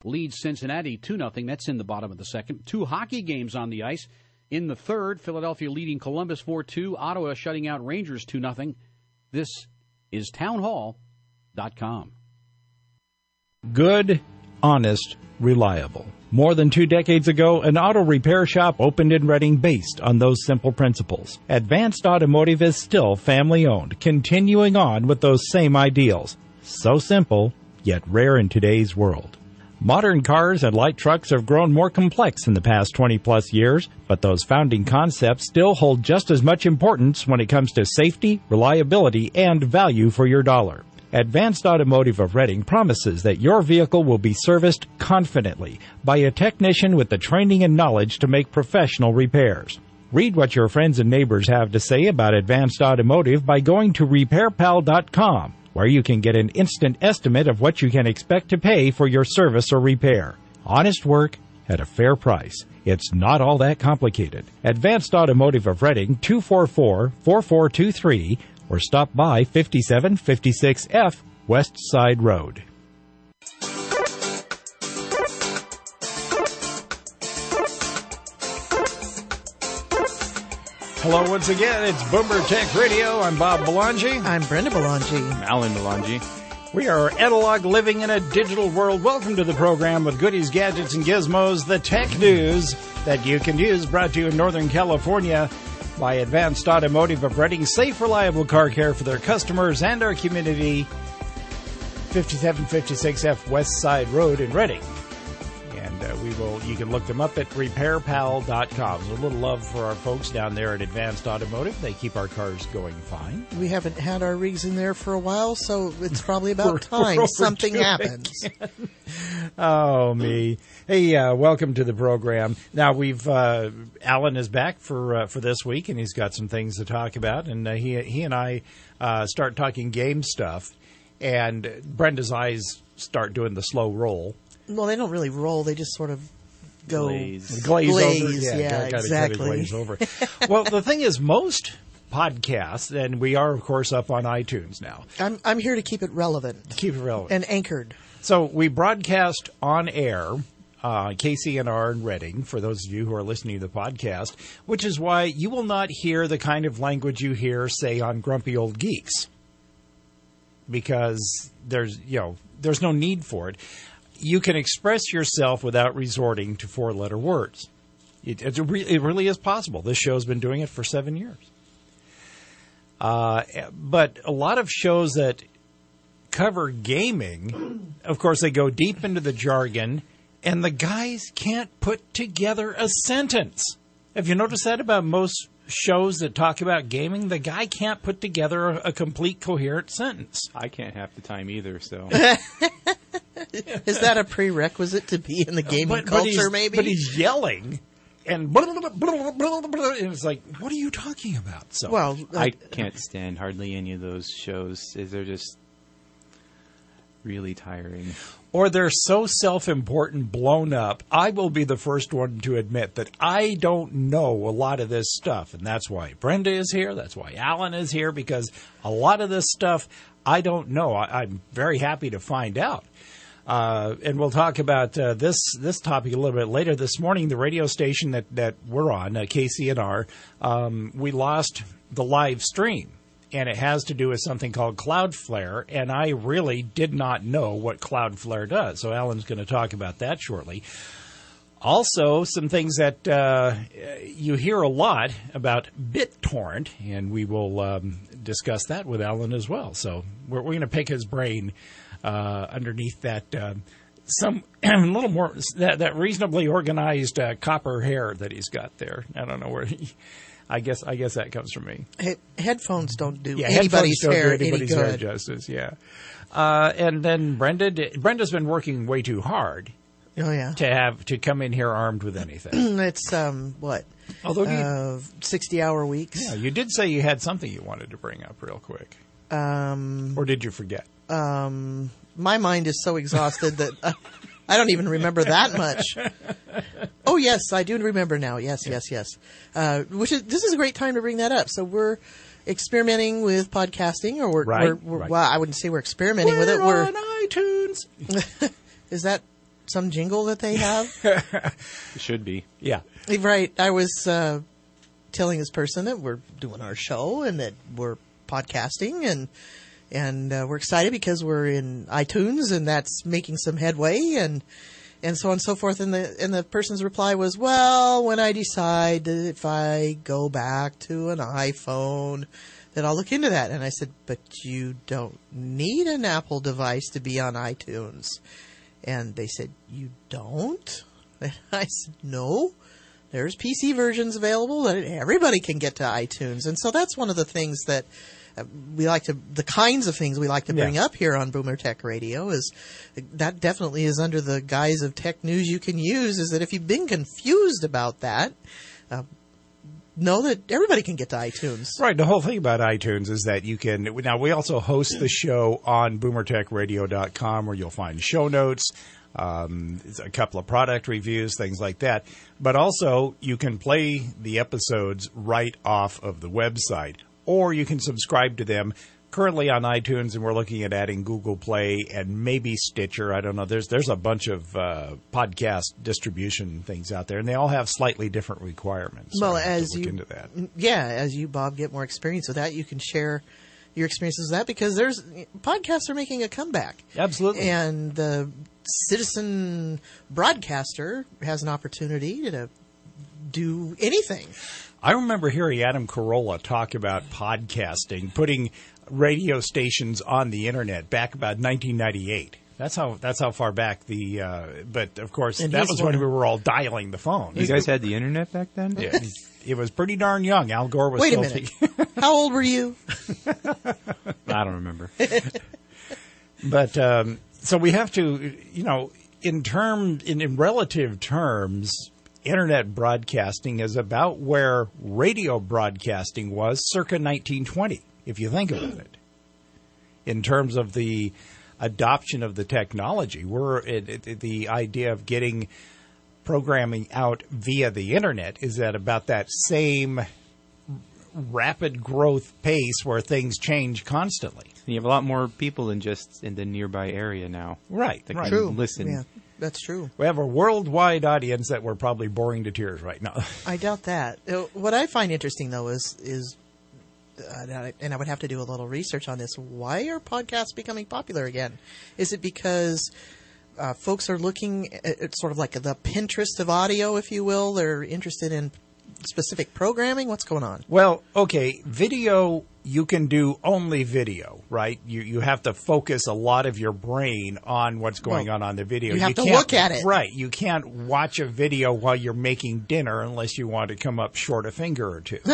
leads Cincinnati 2-0. That's in the bottom of the second. 2 hockey games on the ice. In the third, Philadelphia leading Columbus 4-2. Ottawa shutting out Rangers 2-0. This is townhall.com. Good, honest, reliable. More than 2 decades ago, an auto repair shop opened in Reading based on those simple principles. Advanced Automotive is still family-owned, continuing on with those same ideals. So simple, yet rare in today's world. Modern cars and light trucks have grown more complex in the past 20-plus years, but those founding concepts still hold just as much importance when it comes to safety, reliability, and value for your dollar. Advanced Automotive of Reading promises that your vehicle will be serviced confidently by a technician with the training and knowledge to make professional repairs. Read what your friends and neighbors have to say about Advanced Automotive by going to RepairPal.com, where you can get an instant estimate of what you can expect to pay for your service or repair. Honest work at a fair price. It's not all that complicated. Advanced Automotive of Reading, 244-4423, or stop by 5756F West Side Road. Hello once again, it's Boomer Tech Radio. I'm Bob Belangi. I'm Brenda Belangi. I'm Alan Belangi. We are analog living in a digital world. Welcome to the program with goodies, gadgets, and gizmos, the tech news that you can use, brought to you in Northern California by Advanced Automotive of Reading. Safe, reliable car care for their customers and our community. 5756F West Side Road in Reading. And you can look them up at RepairPal.com. So a little love for our folks down there at Advanced Automotive. They keep our cars going fine. We haven't had our rigs in there for a while, so it's probably about time something happens. Oh, me. Hey, welcome to the program. Now, Alan is back for this week, and he's got some things to talk about. And he and I start talking game stuff, and Brenda's eyes start doing the slow roll. Well, they don't really roll. They just sort of go glaze over. Yeah, exactly. Glaze over. Well, the thing is, most podcasts, and we are, of course, up on iTunes now. I'm here to keep it relevant. Keep it relevant. And anchored. So we broadcast on air, KCNR in Reading, for those of you who are listening to the podcast, which is why you will not hear the kind of language you hear, say, on Grumpy Old Geeks, because there's no need for it. You can express yourself without resorting to 4-letter words. It really is possible. This show's been doing it for 7 years. But a lot of shows that cover gaming, of course, they go deep into the jargon, and the guys can't put together a sentence. Have you noticed that about most shows that talk about gaming? The guy can't put together a complete, coherent sentence. I can't half the time either, so... Is that a prerequisite to be in the gaming culture, maybe? But he's yelling, and it's like, what are you talking about? So, well, I can't stand hardly any of those shows. They're just really tiring. Or they're so self-important, blown up. I will be the first one to admit that I don't know a lot of this stuff, and that's why Brenda is here. That's why Alan is here, because a lot of this stuff I don't know. I'm very happy to find out. And we'll talk about this topic a little bit later. This morning, the radio station that we're on, KCNR, we lost the live stream. And it has to do with something called Cloudflare. And I really did not know what Cloudflare does. So Alan's going to talk about that shortly. Also, some things that you hear a lot about BitTorrent. And we will discuss that with Alan as well. So we're going to pick his brain underneath that some a little more that reasonably organized copper hair that he's got there. I don't know where. I guess that comes from me. Headphones don't do anybody's hair any good. Hair justice. Yeah. And then Brenda's been working way too hard. Oh yeah. To come in here armed with anything. It's what? Although 60-hour weeks. Yeah, you did say you had something you wanted to bring up real quick. Or did you forget? My mind is so exhausted that I don't even remember that much. Oh, yes, I do remember now. Yes. This is a great time to bring that up. So we're experimenting with podcasting, or we're well, I wouldn't say we're experimenting with it. We're on iTunes. Is that some jingle that they have? It should be. Yeah. Right. I was telling this person that we're doing our show and that we're podcasting and we're excited because we're in iTunes and that's making some headway and so on and so forth. And the person's reply was, well, when I decide that if I go back to an iPhone, that I'll look into that. And I said, but you don't need an Apple device to be on iTunes. And they said, you don't? And I said, no. There's PC versions available that everybody can get to iTunes. And so that's one of the things that the kinds of things we like to bring up here on Boomer Tech Radio is that definitely is under the guise of tech news you can use, is that if you've been confused about that, know that everybody can get to iTunes. Right. The whole thing about iTunes is that you can, now we also host the show on boomertechradio.com where you'll find show notes, a couple of product reviews, things like that. But also you can play the episodes right off of the website, or you can subscribe to them currently on iTunes, and we're looking at adding Google Play and maybe Stitcher. I don't know. There's a bunch of podcast distribution things out there, and they all have slightly different requirements. Well, so as you into that. as you, Bob, get more experience with that, you can share your experiences with that, because podcasts are making a comeback. Absolutely. And the citizen broadcaster has an opportunity to do anything. I remember hearing Adam Carolla talk about podcasting, putting radio stations on the internet back about 1998. That's how far back but of course and that was when we were all dialing the phone. You guys had the internet back then? Yeah, it was pretty darn young. Al Gore was Wait still a minute. How old were you? I don't remember. But so we have to, in relative terms, internet broadcasting is about where radio broadcasting was circa 1920, if you think about it. In terms of the adoption of the technology, the idea of getting programming out via the internet is at about that same rapid growth pace where things change constantly. You have a lot more people than just in the nearby area now. Right. That can True. listen. Yeah, that's true. We have a worldwide audience that we're probably boring to tears right now. I doubt that. What I find interesting, though, is and I would have to do a little research on this, why are podcasts becoming popular again? Is it because folks are looking at sort of like the Pinterest of audio, if you will? They're interested in specific programming? What's going on? Well, okay, video, you can do only video, right? You have to focus a lot of your brain on what's going on the video. You have to look at it. Right. You can't watch a video while you're making dinner unless you want to come up short a finger or two.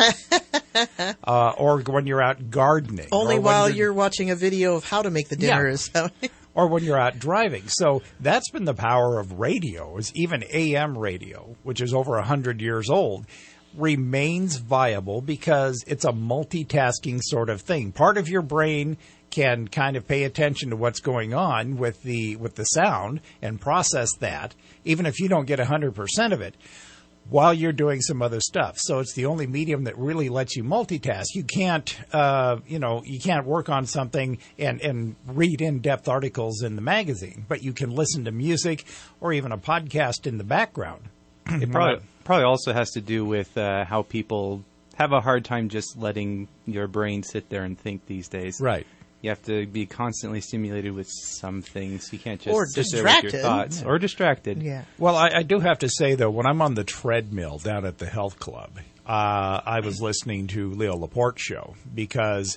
Or when you're out gardening. Only while you're watching a video of how to make the dinner. Yeah. Or when you're out driving. So that's been the power of radio, is even AM radio, which is over 100 years old, remains viable because it's a multitasking sort of thing. Part of your brain can kind of pay attention to what's going on with the sound and process that, even if you don't get 100% of it, while you're doing some other stuff. So it's the only medium that really lets you multitask. You can't, you can't work on something and read in-depth articles in the magazine, but you can listen to music or even a podcast in the background. It probably also has to do with how people have a hard time just letting your brain sit there and think these days. Right. You have to be constantly stimulated with some things. You can't just or sit distracted. there with your thoughts. Yeah. Or distracted. Yeah. Well, I do have to say, though, when I'm on the treadmill down at the health club, I was listening to Leo Laporte's show because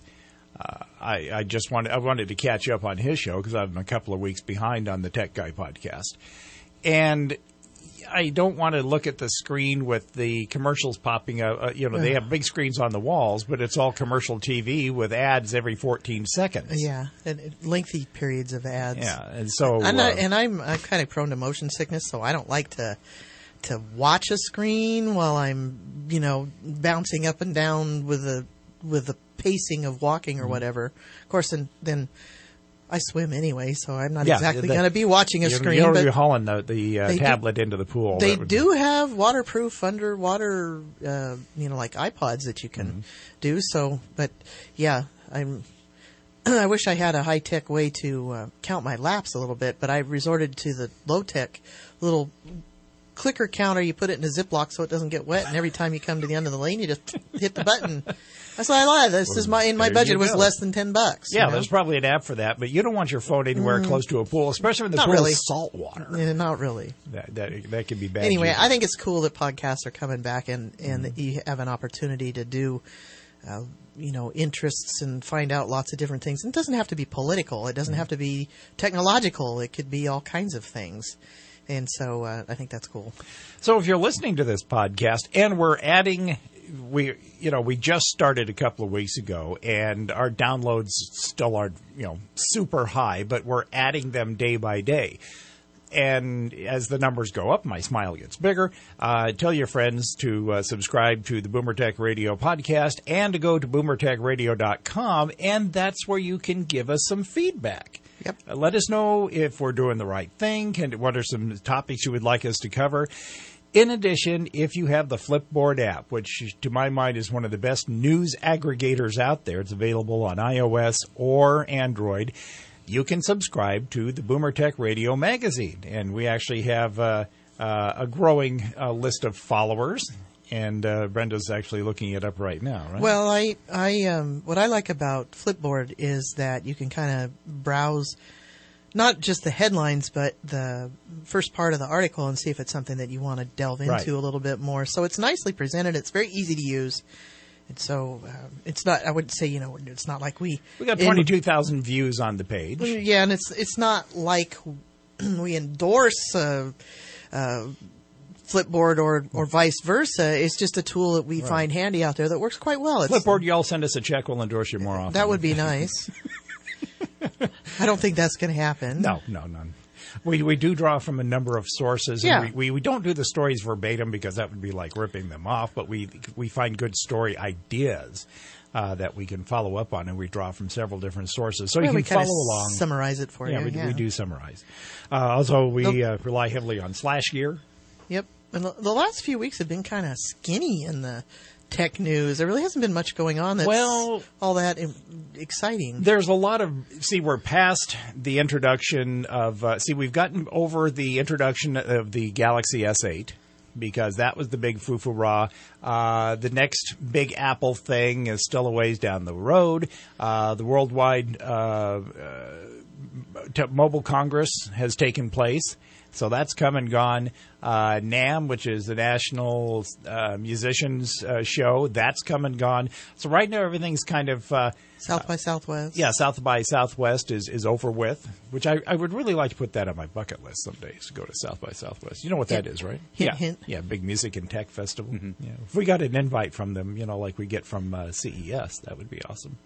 I wanted to catch up on his show because I'm a couple of weeks behind on the Tech Guy podcast. And I don't want to look at the screen with the commercials popping up. They have big screens on the walls, but it's all commercial TV with ads every 14 seconds. Yeah, and lengthy periods of ads. Yeah, and so I'm kind of prone to motion sickness, so I don't like to watch a screen while I'm bouncing up and down with the pacing of walking or whatever. Of course, then I swim anyway, so I'm not exactly going to be watching a screen. You're but hauling the tablet into the pool. They do have waterproof underwater, like iPods that you can do. So, but yeah, I wish I had a high-tech way to count my laps a little bit, but I resorted to the low-tech little clicker counter. You put it in a Ziploc so it doesn't get wet, and every time you come to the end of the lane, you just hit the button. That's what I love. This is my budget was less than $10. Yeah, there's probably an app for that, but you don't want your phone anywhere close to a pool, especially when the pool is salt water. Yeah, not really. That could be bad. Anyway, I think it's cool that podcasts are coming back, and that you have an opportunity to do, interests and find out lots of different things. And it doesn't have to be political. It doesn't have to be technological. It could be all kinds of things. And so I think that's cool. So if you're listening to this podcast, and we're adding, we just started a couple of weeks ago, and our downloads still aren't, super high, but we're adding them day by day. And as the numbers go up, my smile gets bigger. Tell your friends to subscribe to the Boomer Tech Radio podcast and to go to boomertechradio.com, and that's where you can give us some feedback. Yep. Let us know if we're doing the right thing. What are some topics you would like us to cover? In addition, if you have the Flipboard app, which to my mind is one of the best news aggregators out there, it's available on iOS or Android, you can subscribe to the Boomer Tech Radio magazine. And we actually have a growing list of followers. And Brenda's actually looking it up right now, right? Well, I what I like about Flipboard is that you can kind of browse not just the headlines, but the first part of the article and see if it's something that you want to delve into a little bit more. So it's nicely presented. It's very easy to use. And so it's not, I wouldn't say, it's not like we got 22,000 views on the page. Yeah, and it's not like we endorse Flipboard or vice versa. It's just a tool that we find handy out there that works quite well. Flipboard, y'all send us a check. We'll endorse you more often. That would be nice. I don't think that's going to happen. No. We do draw from a number of sources. Yeah. And we don't do the stories verbatim because that would be like ripping them off, but we find good story ideas that we can follow up on, and we draw from several different sources. So you can follow along. Summarize it for you. We do summarize. Also, we rely heavily on SlashGear. Yep. And the last few weeks have been kind of skinny in the tech news. There really hasn't been much going on that's all that exciting. There's a lot of, we're past the introduction of, we've gotten over the introduction of the Galaxy S8 because that was the big foo-foo-rah. The next big Apple thing is still a ways down the road. The Worldwide Mobile Congress has taken place. So that's come and gone. NAMM, which is the National Musicians Show, that's come and gone. So right now everything's kind of... South by Southwest. Yeah, South by Southwest is over with, which I would really like to put that on my bucket list someday, is to go to South by Southwest. You know what that is, right? Hint. Yeah, big music and tech festival. Mm-hmm. Yeah. If we got an invite from them, like we get from CES, that would be awesome.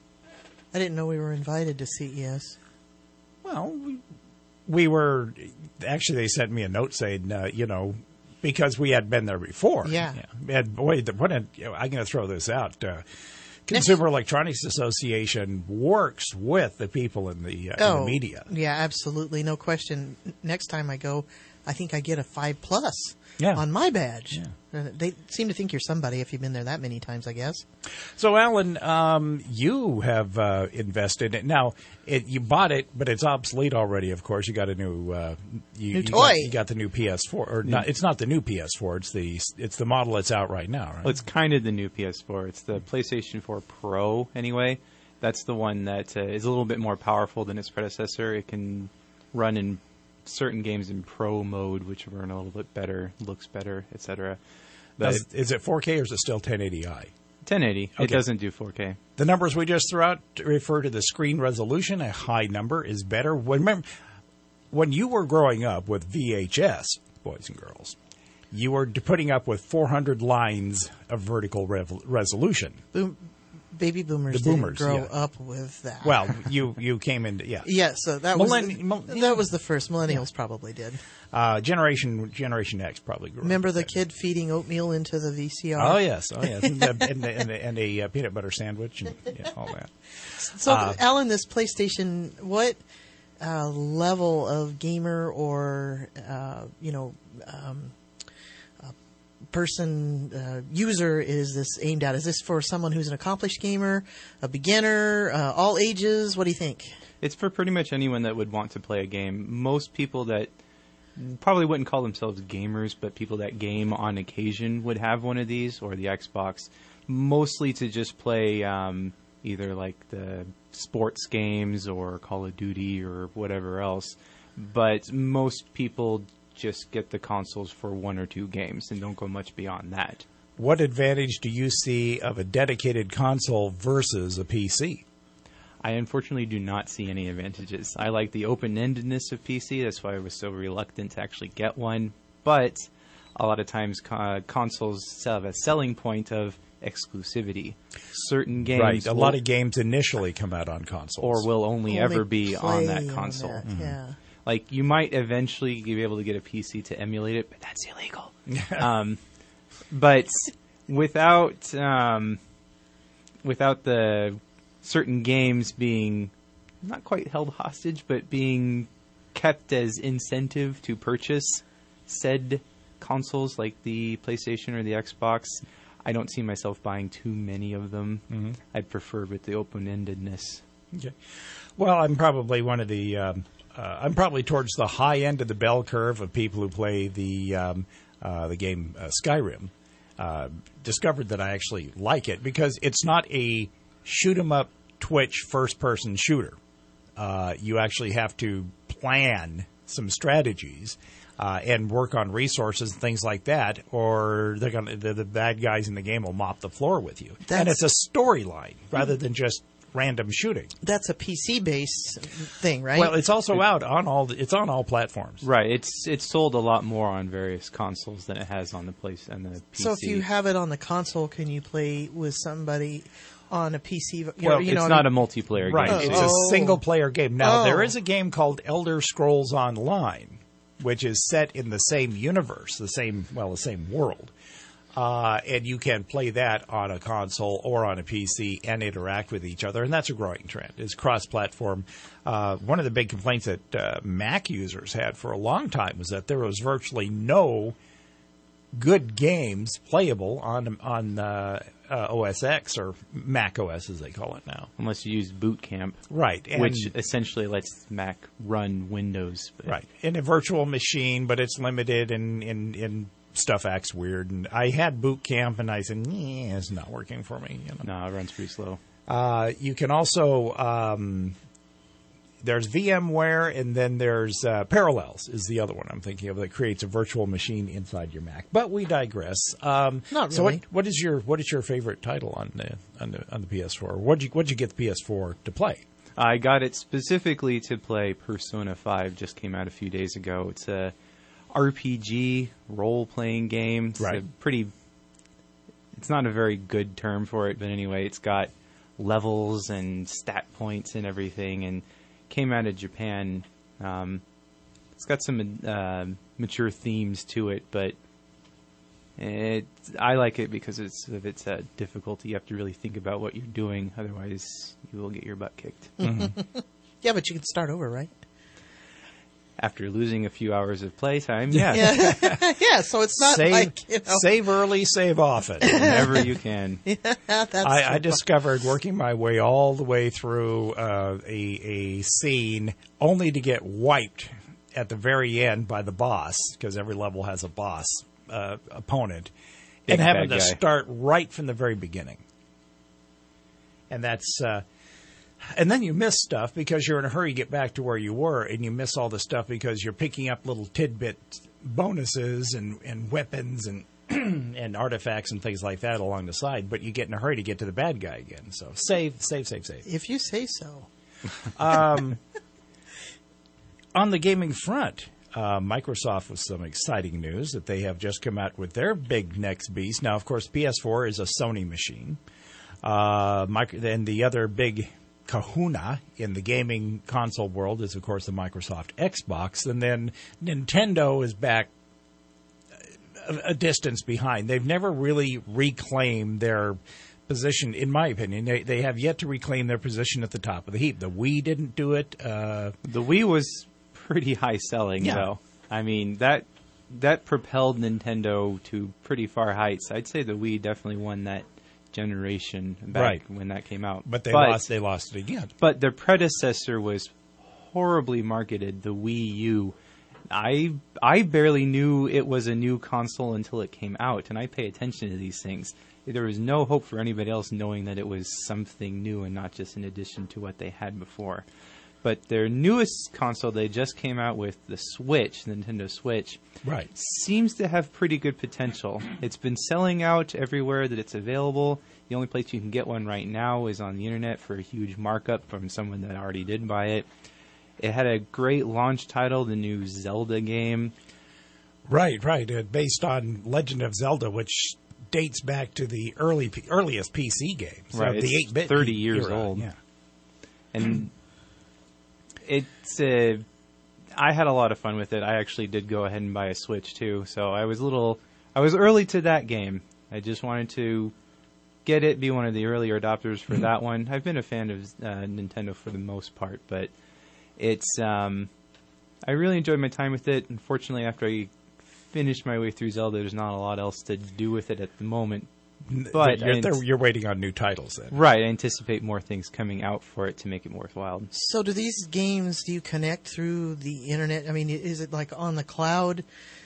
I didn't know we were invited to CES. Well, we were... Actually, they sent me a note saying, because we had been there before. Yeah. And boy, I'm going to throw this out. Consumer Electronics Association works with the people in the media. Yeah, absolutely. No question. Next time I go, I think I get a 5+ on my badge. Yeah. They seem to think you're somebody if you've been there that many times, I guess. So, Alan, you have invested in now. You bought it, but it's obsolete already. Of course, you got a new toy. You got the new PS4, or not? It's not the new PS4. It's the model that's out right now. Right? Well, it's kind of the new PS4. It's the PlayStation 4 Pro, anyway. That's the one that is a little bit more powerful than its predecessor. It can run in certain games in Pro mode, which run a little bit better, looks better, etc. But is it 4K or is it still 1080i? 1080. Okay. It doesn't do 4K. The numbers we just threw out refer to the screen resolution. A high number is better. Remember, when you were growing up with VHS, boys and girls, you were putting up with 400 lines of vertical resolution. Baby boomers, didn't grow up with that. Well, you came into Yeah, so that was the first. Millennials probably did. Generation X probably grew Remember up the with kid feeding oatmeal into the VCR? Oh yes, and a peanut butter sandwich and all that. So, Alan, this PlayStation, what level of gamer or person user is this aimed at? Is this for someone who's an accomplished gamer, a beginner, all ages? What do you think? It's for pretty much anyone that would want to play a game. Most people that probably wouldn't call themselves gamers, but people that game on occasion would have one of these, or the Xbox, mostly to just play either like the sports games or Call of Duty or whatever else. But most people just get the consoles for one or two games and don't go much beyond that. What advantage do you see of a dedicated console versus a PC? I unfortunately do not see any advantages. I like the open-endedness of PC. That's why I was so reluctant to actually get one. But a lot of times consoles have a selling point of exclusivity. Certain games... Right. A lot of games initially come out on consoles. Or will only ever be on that play console. On that, yeah. Like, you might eventually be able to get a PC to emulate it, but that's illegal. But without the certain games being not quite held hostage, but being kept as incentive to purchase said consoles like the PlayStation or the Xbox, I don't see myself buying too many of them. Mm-hmm. I'd prefer with the open-endedness. Okay. Well, I'm probably one of the... I'm probably towards the high end of the bell curve of people who play the game Skyrim. Discovered that I actually like it because it's not a shoot-'em-up Twitch first-person shooter. You actually have to plan some strategies and work on resources and things like that, or the bad guys in the game will mop the floor with you. And it's a storyline rather than just random shooting. That's a PC-based thing, right? Well, it's also out on all platforms. Right. It's sold a lot more on various consoles than it has on the PC. So if you have it on the console, can you play with somebody on a PC? It's not a multiplayer right. game. It's a single-player game. Now, there is a game called Elder Scrolls Online, which is set in the same universe, the same world. And you can play that on a console or on a PC and interact with each other, and that's a growing trend. It's cross-platform. One of the big complaints that Mac users had for a long time was that there was virtually no good games playable on OS X, or Mac OS as they call it now. Unless you use Boot Camp. Right. Which essentially lets Mac run Windows. Right. In a virtual machine, but it's limited in stuff acts weird. And I had Boot Camp, and I said, it's not working for me. No, it runs pretty slow. You can also... there's VMware, and then there's Parallels is the other one I'm thinking of that creates a virtual machine inside your Mac. But we digress. Not really. So what is your favorite title on the PS4? What'd you get the PS4 to play? I got it specifically to play Persona 5. Just came out a few days ago. It's a RPG role-playing game. It's right. It's not a very good term for it, but anyway, it's got levels and stat points and everything, and came out of Japan. It's got some mature themes to it, but I like it because of its difficulty. You have to really think about what you're doing, otherwise you will get your butt kicked. Mm-hmm. Yeah, but you can start over, right? After losing a few hours of playtime, yeah. Yeah, so it's not save early, save often. Whenever you can. Yeah, that's I discovered working my way all the way through a scene only to get wiped at the very end by the boss, because every level has a boss opponent, and having to start right from the very beginning. And that's... and then you miss stuff because you're in a hurry to get back to where you were, and you miss all the stuff because you're picking up little tidbit bonuses and weapons and and artifacts and things like that along the side, but you get in a hurry to get to the bad guy again. So save. If you say so. On the gaming front, Microsoft with some exciting news that they have just come out with their big next beast. Now, of course, PS4 is a Sony machine. Then the other big kahuna in the gaming console world is, of course, the Microsoft Xbox. And then Nintendo is back a distance behind. They've never really reclaimed their position, in my opinion. They have yet to reclaim their position at the top of the heap. The Wii didn't do it. The Wii was pretty high selling, though. I mean, that that propelled Nintendo to pretty far heights. I'd say the Wii definitely won that generation back when that came out. But they lost it again. But their predecessor was horribly marketed, the Wii U. I barely knew it was a new console until it came out, and I pay attention to these things. There was no hope for anybody else knowing that it was something new and not just an addition to what they had before. But their newest console they just came out with, the Switch, Nintendo Switch, seems to have pretty good potential. It's been selling out everywhere that it's available. The only place you can get one right now is on the internet for a huge markup from someone that already did buy it. It had a great launch title, the new Zelda game. Right. Based on Legend of Zelda, which dates back to the earliest PC games. Right, the it's 8-bit 30 years era. old. Yeah. And it's I had a lot of fun with it. I actually did go ahead and buy a Switch too, so I was early to that game. I just wanted to get it, be one of the earlier adopters for that one. I've been a fan of Nintendo for the most part, but it's I really enjoyed my time with it. Unfortunately, after I finished my way through Zelda, there's not a lot else to do with it at the moment. But you're waiting on new titles then. Right, I anticipate more things coming out for it to make it worthwhile. So do these games, do you connect through the internet? I mean, is it like on the cloud,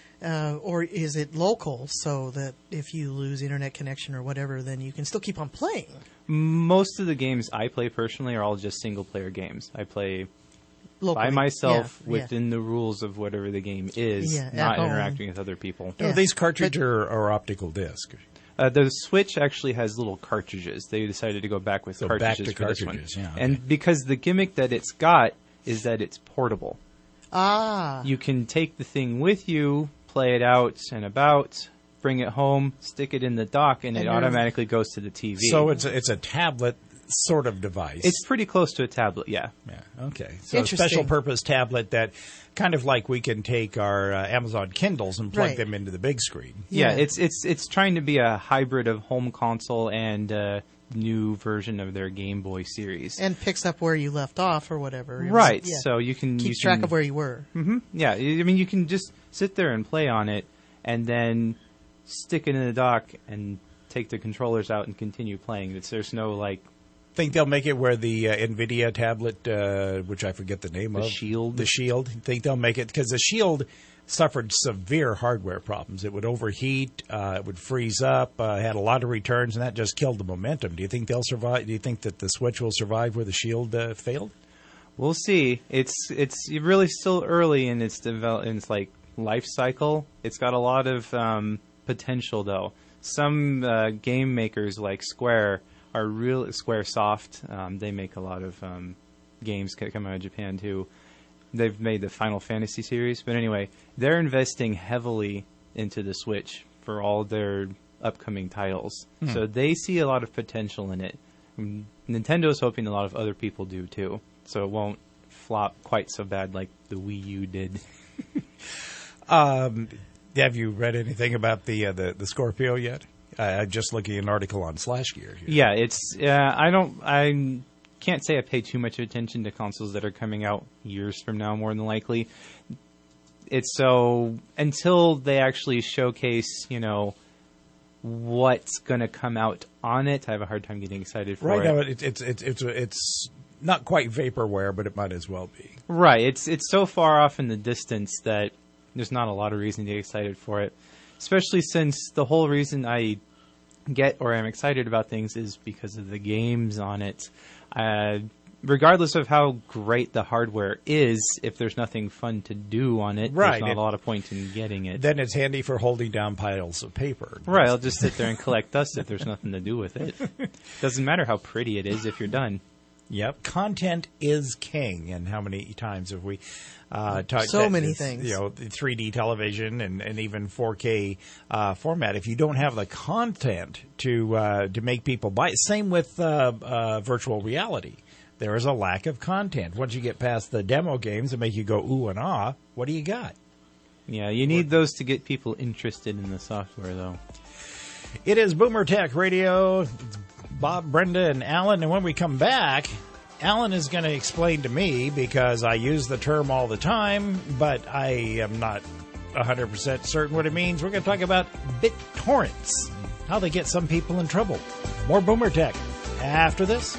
or is it local so that if you lose internet connection or whatever, then you can still keep on playing? Most of the games I play personally are all just single-player games. I play locally, by myself within the rules of whatever the game is, not interacting with other people. Are these cartridge or optical disc? The Switch actually has little cartridges. They decided to go back with cartridges for this one. Yeah, okay. And because the gimmick that it's got is that it's portable. You can take the thing with you, play it out and about, bring it home, stick it in the dock, and it automatically goes to the TV. So it's a tablet sort of device. It's pretty close to a tablet, yeah. Okay. So a special purpose tablet that kind of like we can take our Amazon Kindles and plug them into the big screen. Yeah, it's trying to be a hybrid of home console and new version of their Game Boy series. And picks up where you left off or whatever. Right, so you can... Keeps track of where you were. Mm-hmm. Yeah, I mean, you can just sit there and play on it and then stick it in the dock and take the controllers out and continue playing. There's no, like... Think they'll make it where the NVIDIA tablet, which I forget the name of. The Shield. Think they'll make it? Because the Shield suffered severe hardware problems. It would overheat. It would freeze up. Had a lot of returns, and that just killed the momentum. Do you think they'll survive? Do you think that the Switch will survive where the Shield failed? We'll see. It's really still early in its life cycle. It's got a lot of potential, though. Some game makers like Square are real. Squaresoft, they make a lot of games come out of Japan too. They've made the Final Fantasy series, but anyway, they're investing heavily into the Switch for all their upcoming titles. So they see a lot of potential in it. Nintendo's hoping a lot of other people do too, so it won't flop quite so bad like the Wii U did. Have you read anything about the Scorpio yet? I'm just looking at an article on Slash Gear here. Yeah, it's I can't say I pay too much attention to consoles that are coming out years from now, more than likely. It's so until they actually showcase, what's going to come out on it, I have a hard time getting excited for it. Right now, it's not quite vaporware, but it might as well be. Right, it's so far off in the distance that there's not a lot of reason to get excited for it. Especially since the whole reason I get or am excited about things is because of the games on it. Regardless of how great the hardware is, if there's nothing fun to do on it, there's not a lot of point in getting it. Then it's handy for holding down piles of paper. Right, I'll just sit there and collect dust if there's nothing to do with it. Doesn't matter how pretty it is if you're done. Yep, content is king. And how many times have we talked so many things? 3D television and even 4K format. If you don't have the content to make people buy it, same with virtual reality. There is a lack of content. Once you get past the demo games that make you go ooh and ah, what do you got? Yeah, you need those to get people interested in the software, though. It is Boomer Tech Radio. It's Bob, Brenda, and Alan. And when we come back, Alan is going to explain to me, because I use the term all the time, but I am not 100% certain what it means. We're going to talk about BitTorrents, how they get some people in trouble. More Boomer Tech after this.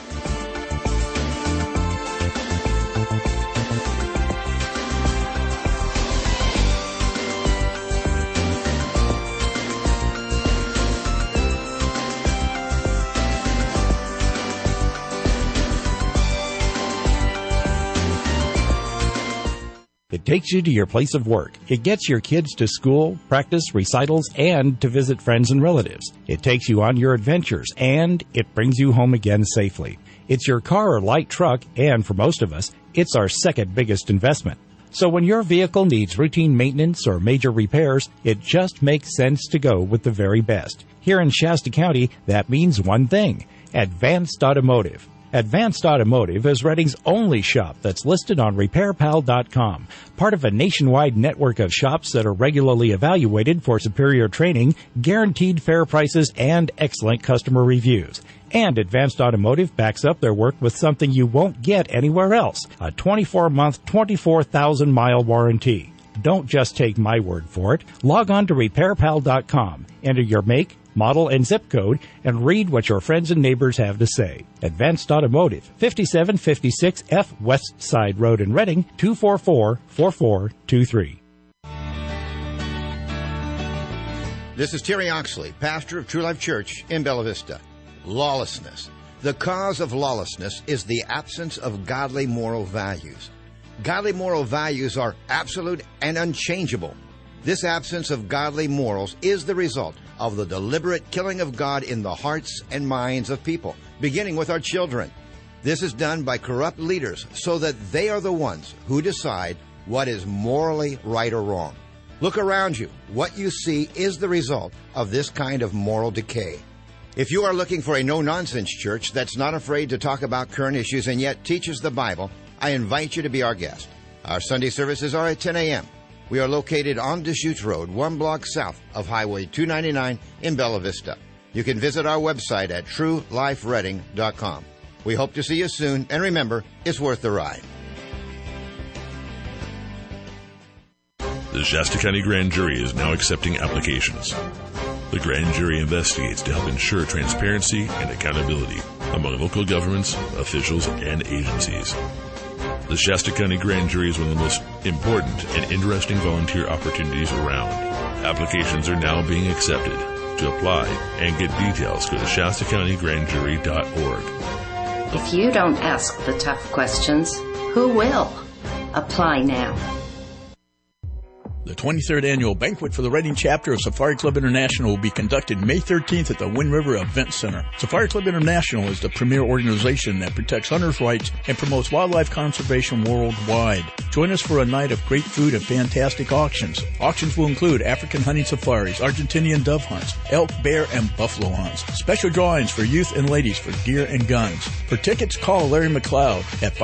It takes you to your place of work. It gets your kids to school, practice, recitals, and to visit friends and relatives. It takes you on your adventures, and it brings you home again safely. It's your car or light truck, and for most of us, it's our second biggest investment. So when your vehicle needs routine maintenance or major repairs, it just makes sense to go with the very best. Here in Shasta County, that means one thing: Advanced Automotive. Advanced Automotive is Redding's only shop that's listed on RepairPal.com, part of a nationwide network of shops that are regularly evaluated for superior training, guaranteed fair prices, and excellent customer reviews. And Advanced Automotive backs up their work with something you won't get anywhere else: a 24-month, 24,000-mile warranty. Don't just take my word for it. Log on to RepairPal.com, enter your make, model, and zip code, and read what your friends and neighbors have to say. Advanced Automotive, 5756 F West Side Road in Redding, 244-4423. This is Terry Oxley, pastor of True Life Church in Bella Vista. Lawlessness. The cause of lawlessness is the absence of godly moral values. Godly moral values are absolute and unchangeable. This absence of godly morals is the result of the deliberate killing of God in the hearts and minds of people, beginning with our children. This is done by corrupt leaders so that they are the ones who decide what is morally right or wrong. Look around you. What you see is the result of this kind of moral decay. If you are looking for a no-nonsense church that's not afraid to talk about current issues and yet teaches the Bible, I invite you to be our guest. Our Sunday services are at 10 a.m. We are located on Deschutes Road, 1 block south of Highway 299 in Bella Vista. You can visit our website at trueliferedding.com. We hope to see you soon, and remember, it's worth the ride. The Shasta County Grand Jury is now accepting applications. The Grand Jury investigates to help ensure transparency and accountability among local governments, officials, and agencies. The Shasta County Grand Jury is one of the most important and interesting volunteer opportunities around. Applications are now being accepted. To apply and get details, go to ShastaCountyGrandJury.org. If you don't ask the tough questions, who will? Apply now. The 23rd Annual Banquet for the Redding Chapter of Safari Club International will be conducted May 13th at the Wind River Event Center. Safari Club International is the premier organization that protects hunters' rights and promotes wildlife conservation worldwide. Join us for a night of great food and fantastic auctions. Auctions will include African hunting safaris, Argentinian dove hunts, elk, bear, and buffalo hunts. Special drawings for youth and ladies for deer and guns. For tickets, call Larry McLeod at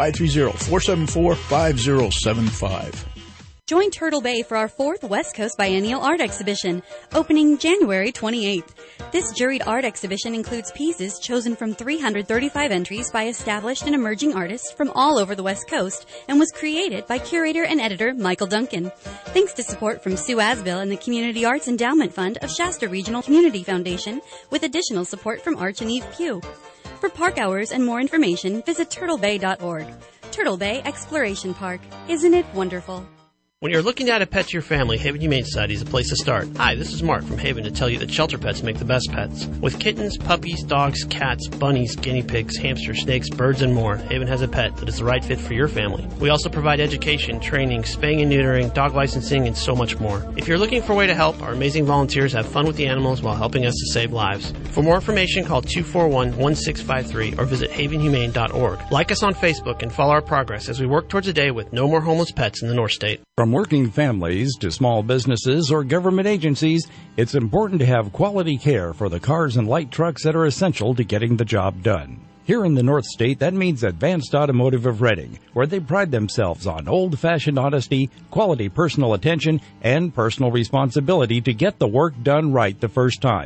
530-474-5075. Join Turtle Bay for our 4th West Coast Biennial Art Exhibition, opening January 28th. This juried art exhibition includes pieces chosen from 335 entries by established and emerging artists from all over the West Coast and was created by curator and editor Michael Duncan. Thanks to support from Sue Asbill and the Community Arts Endowment Fund of Shasta Regional Community Foundation, with additional support from Arch and Eve Pugh. For park hours and more information, visit turtlebay.org. Turtle Bay Exploration Park. Isn't it wonderful? When you're looking to add a pet to your family, Haven Humane Society is a place to start. Hi, this is Mark from Haven to tell you that shelter pets make the best pets. With kittens, puppies, dogs, cats, bunnies, guinea pigs, hamsters, snakes, birds, and more, Haven has a pet that is the right fit for your family. We also provide education, training, spaying and neutering, dog licensing, and so much more. If you're looking for a way to help, our amazing volunteers have fun with the animals while helping us to save lives. For more information, call 241-1653 or visit havenhumane.org. Like us on Facebook and follow our progress as we work towards a day with no more homeless pets in the North State. From working families to small businesses or government agencies, it's important to have quality care for the cars and light trucks that are essential to getting the job done. Here in the North State, that means Advanced Automotive of Redding, where they pride themselves on old-fashioned honesty, quality personal attention, and personal responsibility to get the work done right the first time.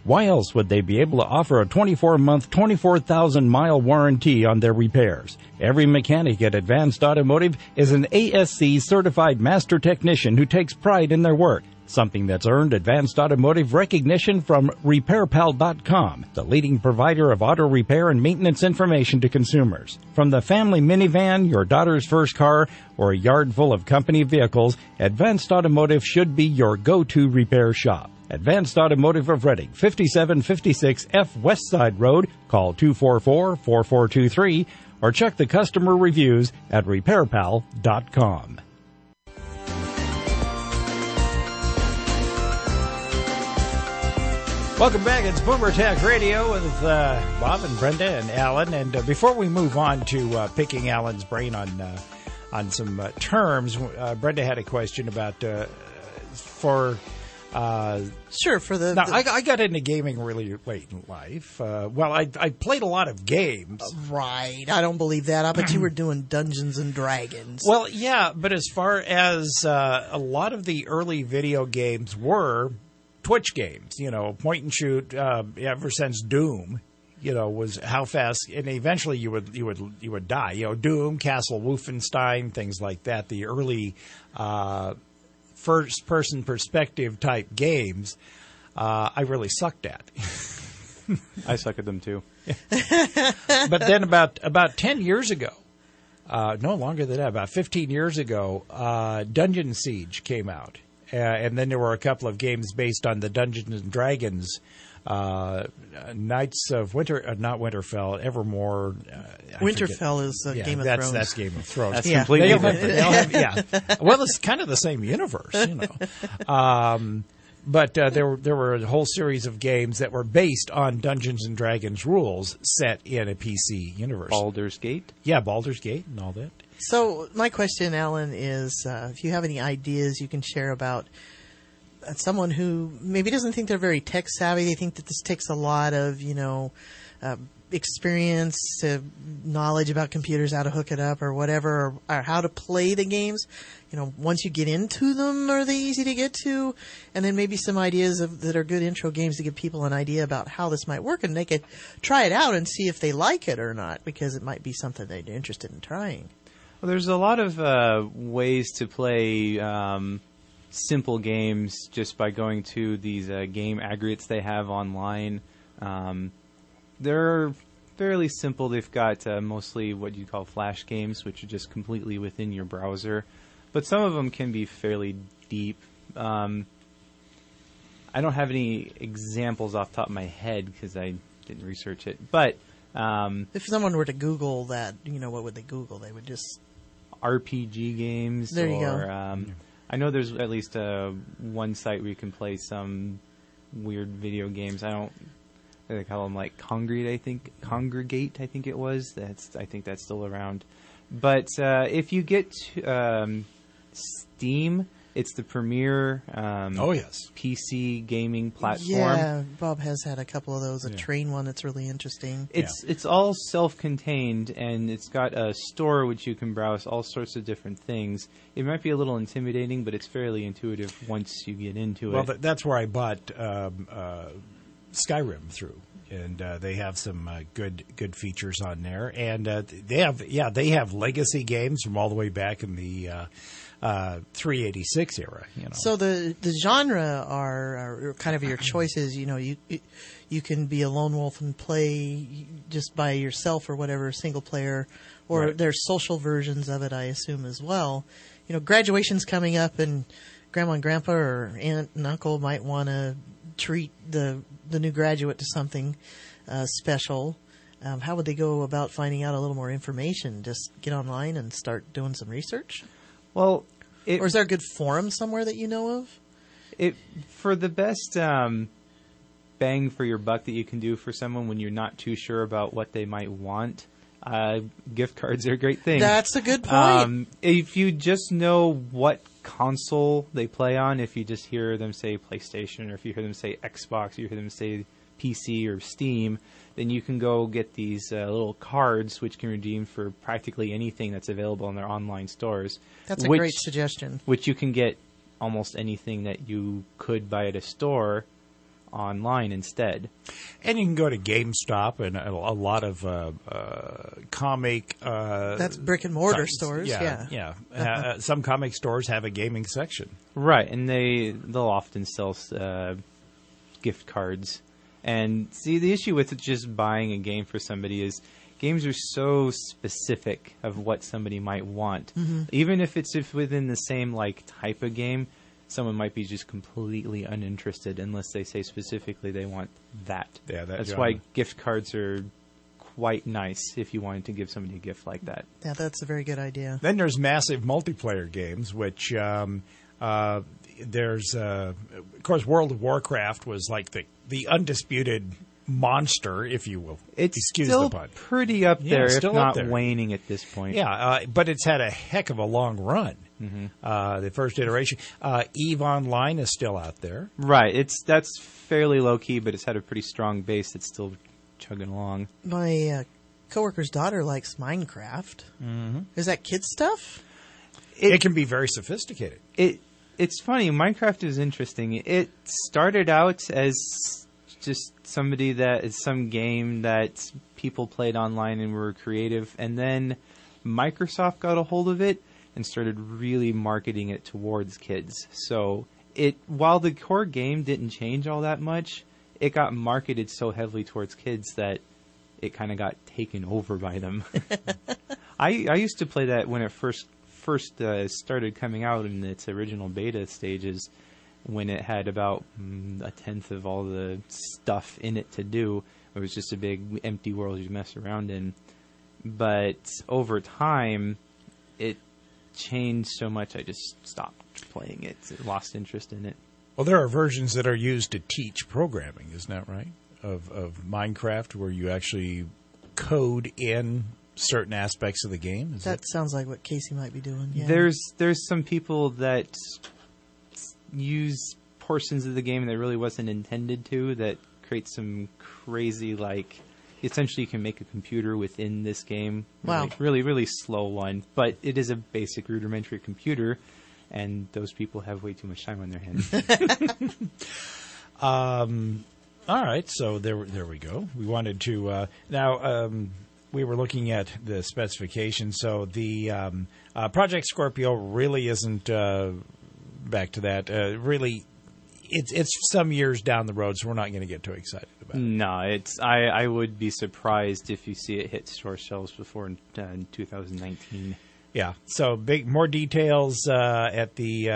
Why else would they be able to offer a 24-month, 24,000-mile warranty on their repairs? Every mechanic at Advanced Automotive is an ASC-certified master technician who takes pride in their work, something that's earned Advanced Automotive recognition from RepairPal.com, the leading provider of auto repair and maintenance information to consumers. From the family minivan, your daughter's first car, or a yard full of company vehicles, Advanced Automotive should be your go-to repair shop. Advanced Automotive of Reading, 5756 F West Side Road. Call 244-4423 or check the customer reviews at RepairPal.com. Welcome back. It's Boomer Tech Radio with Bob and Brenda and Alan. And before we move on to picking Alan's brain on some terms, Brenda had a question about Sure, for the... Now, I got into gaming really late in life. I played a lot of games. Right. I don't believe that. I bet you were doing Dungeons and Dragons. Well, yeah, but as far as a lot of the early video games were Twitch games, point and shoot, ever since Doom, was how fast, and eventually you would die. Doom, Castle Wolfenstein, things like that. The early first-person perspective type games, I really sucked at. I suck at them too. But then about 10 years ago, no longer than that, about 15 years ago, Dungeon Siege came out. And then there were a couple of games based on the Dungeons and Dragons, Knights of Winter, not Winterfell, Evermore. Winterfell is Game of Thrones. That's Game of Thrones. That's completely different. Well, it's kind of the same universe, But there were a whole series of games that were based on Dungeons and Dragons rules set in a PC universe. Baldur's Gate? Yeah, Baldur's Gate and all that. So my question, Alan, is if you have any ideas you can share about someone who maybe doesn't think they're very tech savvy. They think that this takes a lot of, experience, knowledge about computers, how to hook it up or whatever, or how to play the games. Once you get into them, are they easy to get to? And then maybe some ideas that are good intro games to give people an idea about how this might work, and they could try it out and see if they like it or not, because it might be something they're interested in trying. Well, there's a lot of ways to play simple games just by going to these game aggregates they have online. They're fairly simple. They've got mostly what you call flash games, which are just completely within your browser. But some of them can be fairly deep. I don't have any examples off the top of my head because I didn't research it. But if someone were to Google that, what would they Google? They would just... RPG games. There you go. I know there's at least one site where you can play some weird video games. They call them like Congregate, I think it was. I think that's still around. But if you get to Steam, it's the premier PC gaming platform. Yeah, Bob has had a couple of those. A train one that's really interesting. It's all self-contained, and it's got a store which you can browse all sorts of different things. It might be a little intimidating, but it's fairly intuitive once you get into it. Well, that's where I bought Skyrim through, and they have some good features on there, and they have legacy games from all the way back in the 386 era. So the genre are kind of your choices. You can be a lone wolf and play just by yourself or whatever, single player, or there's social versions of it, I assume, as well. Graduation's coming up, and grandma and grandpa or aunt and uncle might want to treat the new graduate to something special. How would they go about finding out a little more information? Just get online and start doing some research? Well, or is there a good forum somewhere that you know of? For the best bang for your buck that you can do for someone when you're not too sure about what they might want, gift cards are a great thing. That's a good point. If you just know what console they play on, if you just hear them say PlayStation, or if you hear them say Xbox, or you hear them say PC or Steam, then you can go get these little cards which can redeem for practically anything that's available in their online stores. That's a great suggestion. Which you can get almost anything that you could buy at a store online instead. And you can go to GameStop and a lot of comic... That's brick and mortar stores, yeah. Some comic stores have a gaming section. Right, and they'll often sell gift cards. And see, the issue with just buying a game for somebody is games are so specific of what somebody might want. Mm-hmm. Even if it's within the same type of game, someone might be just completely uninterested unless they say specifically they want that. Yeah, that's why gift cards are quite nice if you wanted to give somebody a gift like that. Yeah, that's a very good idea. Then there's massive multiplayer games, which there's, of course, World of Warcraft was like the undisputed monster, if you will. It's Excuse still the pun. Pretty up there, still if not up there. Waning at this point. Yeah, but it's had a heck of a long run. Mm-hmm. The first iteration. EVE Online is still out there. Right. That's fairly low-key, but it's had a pretty strong base that's still chugging along. My coworker's daughter likes Minecraft. Mm-hmm. Is that kid stuff? It can be very sophisticated. It's funny. Minecraft is interesting. It started out as just some game that people played online and were creative, and then Microsoft got a hold of it and started really marketing it towards kids. So while the core game didn't change all that much, it got marketed so heavily towards kids that it kind of got taken over by them. I used to play that when it first started coming out in its original beta stages, when it had about a tenth of all the stuff in it to do. It was just a big empty world you mess around in. But over time, it changed so much I just stopped playing it. Lost interest in it. Well, there are versions that are used to teach programming, isn't that right? Of Minecraft, where you actually code in certain aspects of the game. That sounds like what Casey might be doing. Yeah. There's some people that use portions of the game that really wasn't intended to, that create some crazy, essentially you can make a computer within this game. Wow. Really, really slow one. But it is a basic rudimentary computer, and those people have way too much time on their hands. All right, so there we go. We wanted to we were looking at the specifications. So the Project Scorpio really isn't back to that. Really, it's some years down the road, so we're not going to get too excited about it. No, I would be surprised if you see it hit store shelves before in 2019. Yeah, so more details at the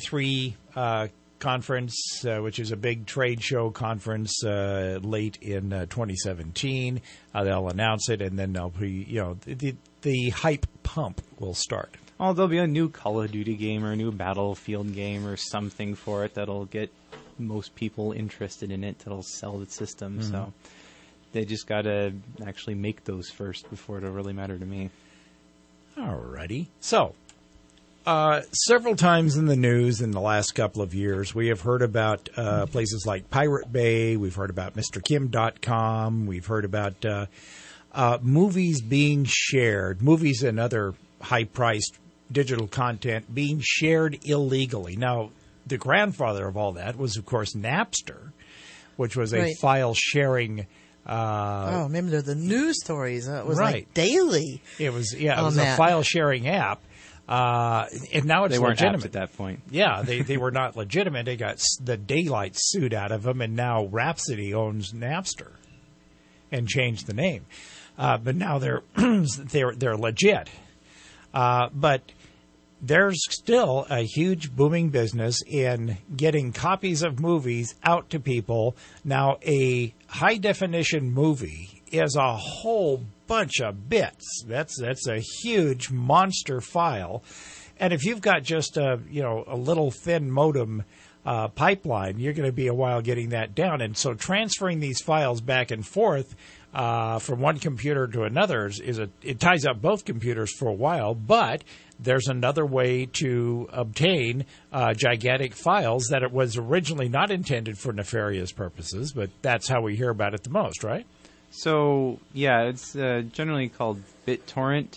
E3 conference, which is a big trade show conference late in 2017. They'll announce it, and then they'll be, the hype pump will start. Oh, there'll be a new Call of Duty game or a new Battlefield game or something for it that'll get most people interested in it, that'll sell the system. Mm-hmm. So they just got to actually make those first before it'll really matter to me. Alrighty. So, several times in the news in the last couple of years, we have heard about places like Pirate Bay. We've heard about MrKim.com. We've heard about movies being shared, movies and other high-priced digital content being shared illegally. Now, the grandfather of all that was, of course, Napster, which was a file-sharing... remember the news stories. It was right. Daily. It was a file-sharing app. And now it's they weren't legitimate apps at that point. Yeah, they were not legitimate. They got the daylight sued out of them, and now Rhapsody owns Napster and changed the name. But now they're legit. But there's still a huge booming business in getting copies of movies out to people. Now, a high-definition movie is a whole bunch of bits. That's a huge monster file. And if you've got just a little thin modem pipeline, you're going to be a while getting that down. And so transferring these files back and forth from one computer to another it ties up both computers for a while, but there's another way to obtain gigantic files that it was originally not intended for nefarious purposes, but that's how we hear about it the most, right? So, yeah, it's generally called BitTorrent.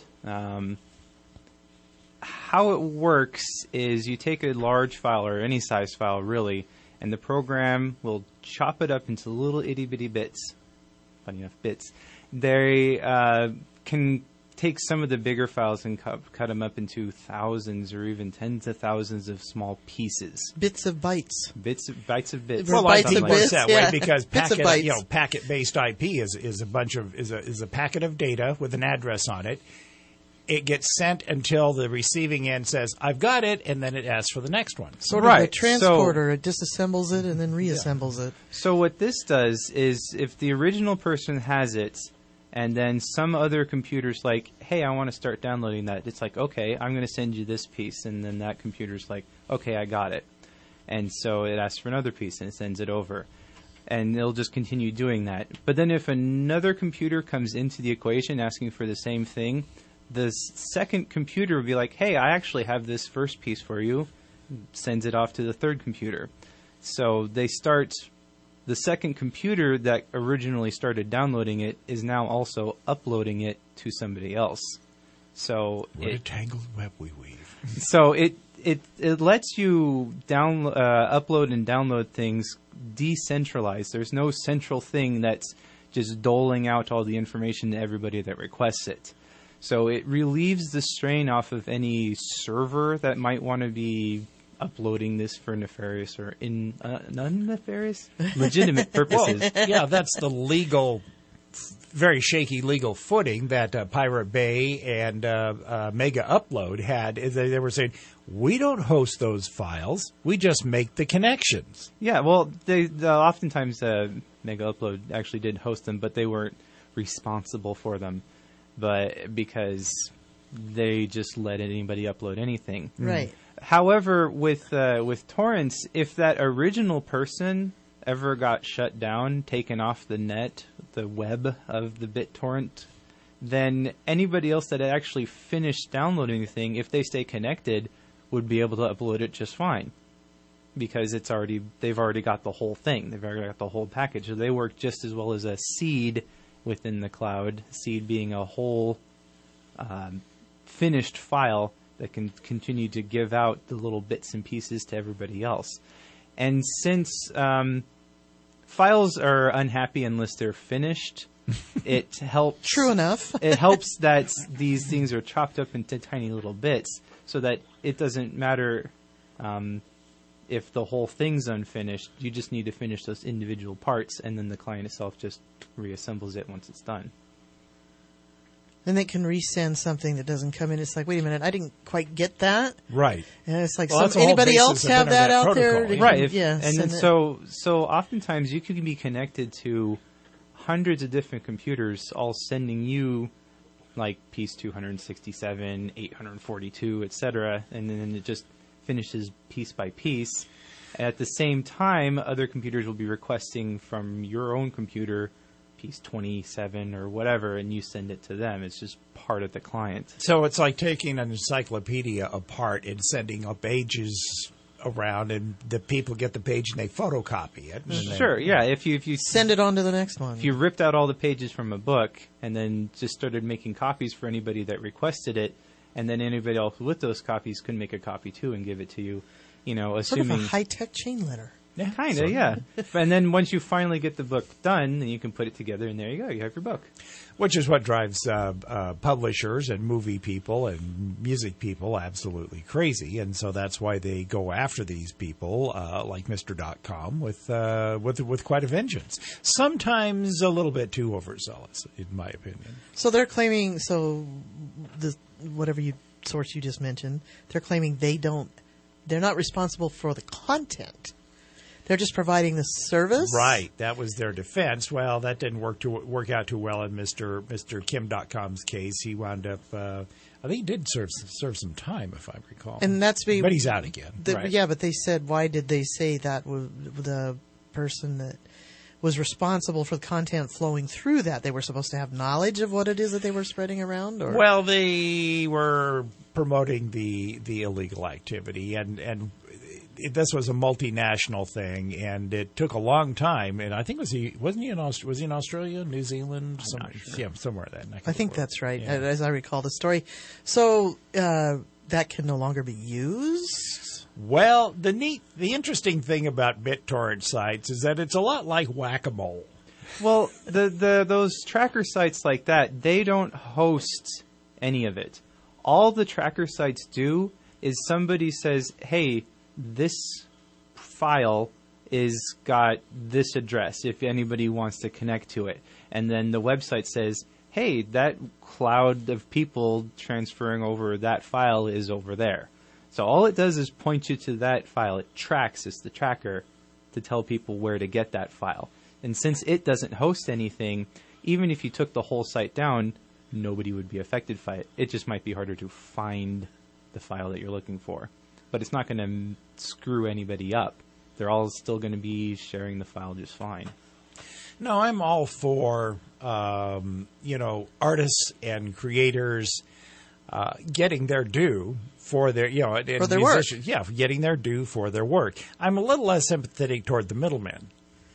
How it works is you take a large file, or any size file really, and the program will chop it up into little itty-bitty bits. Funny enough, bits. They can take some of the bigger files and cut them up into thousands or even tens of thousands of small pieces. Bits of bytes. Bytes of bits. Well, I think bytes of it works bits, that yeah. way because Bits of bytes. packet-based IP is a packet of data with an address on it. It gets sent until the receiving end says, "I've got it," and then it asks for the next one. Sort of a transporter. It disassembles it and then reassembles it. So what this does is if the original person has it, and then some other computer's like, hey, I want to start downloading that. It's like, okay, I'm going to send you this piece. And then that computer's like, okay, I got it. And so it asks for another piece and it sends it over. And it'll just continue doing that. But then if another computer comes into the equation asking for the same thing, the second computer will be like, hey, I actually have this first piece for you. Sends it off to the third computer. So they start... The second computer that originally started downloading it is now also uploading it to somebody else. So what a tangled web we weave. So it lets you upload and download things decentralized. There's no central thing that's just doling out all the information to everybody that requests it. So it relieves the strain off of any server that might want to be uploading this for nefarious or non-nefarious, legitimate purposes. Well, yeah, that's the legal, very shaky legal footing that Pirate Bay and Mega Upload had. They were saying, we don't host those files, we just make the connections. Yeah, well, they oftentimes Mega Upload actually did host them, but they weren't responsible for them, but because they just let anybody upload anything. Right. However, with torrents, if that original person ever got shut down, taken off the net, the web of the BitTorrent, then anybody else that had actually finished downloading the thing, if they stay connected, would be able to upload it just fine. Because they've already got the whole thing. They've already got the whole package. So they work just as well as a seed within the cloud, seed being a whole finished file that can continue to give out the little bits and pieces to everybody else. And since files are unhappy unless they're finished, it helps. True enough. It helps that these things are chopped up into tiny little bits so that it doesn't matter if the whole thing's unfinished. You just need to finish those individual parts, and then the client itself just reassembles it once it's done. And they can resend something that doesn't come in. It's like, wait a minute, I didn't quite get that. Right. And it's like, Well, anybody else have that out there? Right. So oftentimes you can be connected to hundreds of different computers all sending you like piece 267, 842, etc., and then it just finishes piece by piece. At the same time, other computers will be requesting from your own computer piece 27 or whatever, and you send it to them. It's just part of the client. So it's like taking an encyclopedia apart and sending up pages around, and the people get the page and they photocopy it. Sure, yeah. If you send it on to the next one. If you ripped out all the pages from a book and then just started making copies for anybody that requested it, and then anybody else with those copies could make a copy too and give it to you, assuming... Sort of a high-tech chain letter. Yeah, kind of, yeah. And then once you finally get the book done, then you can put it together, and there you go. You have your book. Which is what drives publishers and movie people and music people absolutely crazy, and so that's why they go after these people like Mr.com with quite a vengeance. Sometimes a little bit too overzealous, in my opinion. So they're claiming, whatever source you just mentioned, they're claiming they're not responsible for the content. They're just providing the service? Right. That was their defense. Well, that didn't work out too well in Mr. Kim.com's case. He wound up, I think he did serve some time, if I recall. And but he's out again. Right. Yeah, but they said, why did they say that was the person that was responsible for the content flowing through that? They were supposed to have knowledge of what it is that they were spreading around? Or? Well, they were promoting the illegal activity, and this was a multinational thing, and it took a long time. And I think was he in Australia, New Zealand, somewhere that neck. I think that's right, as I recall the story. So that can no longer be used. Well, the interesting thing about BitTorrent sites is that it's a lot like Whack-A-Mole. Well, those tracker sites like that, they don't host any of it. All the tracker sites do is somebody says, hey, this file is got this address if anybody wants to connect to it. And then the website says, hey, that cloud of people transferring over that file is over there. So all it does is point you to that file. It tracks, it's the tracker to tell people where to get that file. And since it doesn't host anything, even if you took the whole site down, nobody would be affected by it. It just might be harder to find the file that you're looking for. But it's not going to screw anybody up. They're all still going to be sharing the file just fine. No, I'm all for, artists and creators getting their due for their, for their work. Yeah, getting their due for their work. I'm a little less sympathetic toward the middlemen,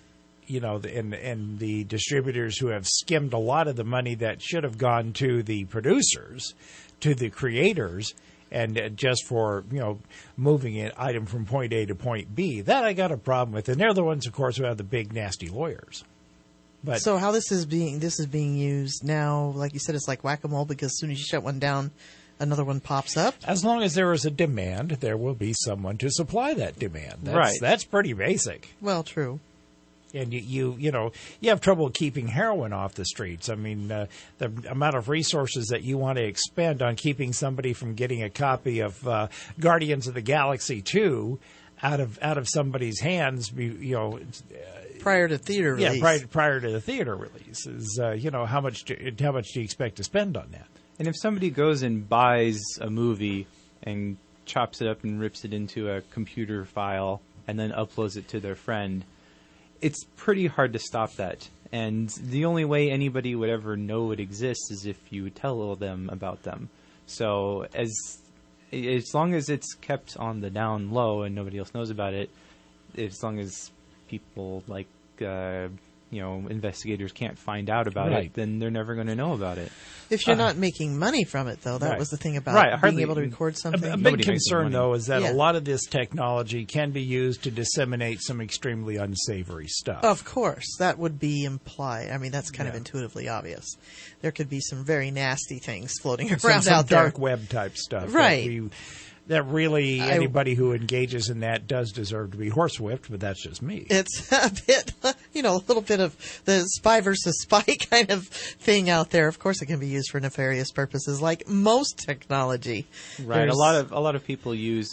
and the distributors who have skimmed a lot of the money that should have gone to the producers, to the creators, and just for, moving an item from point A to point B. That I got a problem with. And they're the ones, of course, who have the big, nasty lawyers. But so how this is being used now, like you said, it's like Whack-A-Mole, because as soon as you shut one down, another one pops up? As long as there is a demand, there will be someone to supply that demand. Right. That's pretty basic. Well, true. And you have trouble keeping heroin off the streets. I mean, the amount of resources that you want to expend on keeping somebody from getting a copy of Guardians of the Galaxy 2 out of somebody's hands, prior to theater release. Yeah, prior to the theater release is how much do you expect to spend on that? And if somebody goes and buys a movie and chops it up and rips it into a computer file and then uploads it to their friend, it's pretty hard to stop that. And the only way anybody would ever know it exists is if you tell them about them. So as long as it's kept on the down low and nobody else knows about it, as long as people like investigators can't find out about it, then they're never going to know about it. If you're not making money from it, though, that was the thing about being able to record something. A big concern, though, is that a lot of this technology can be used to disseminate some extremely unsavory stuff. Of course. That would be implied. I mean, that's kind of intuitively obvious. There could be some very nasty things floating around out there. Dark web type stuff. Right. That really, anybody who engages in that does deserve to be horsewhipped, but that's just me. It's a bit, a little bit of the spy versus spy kind of thing out there. Of course, it can be used for nefarious purposes, like most technology. Right. A lot of people use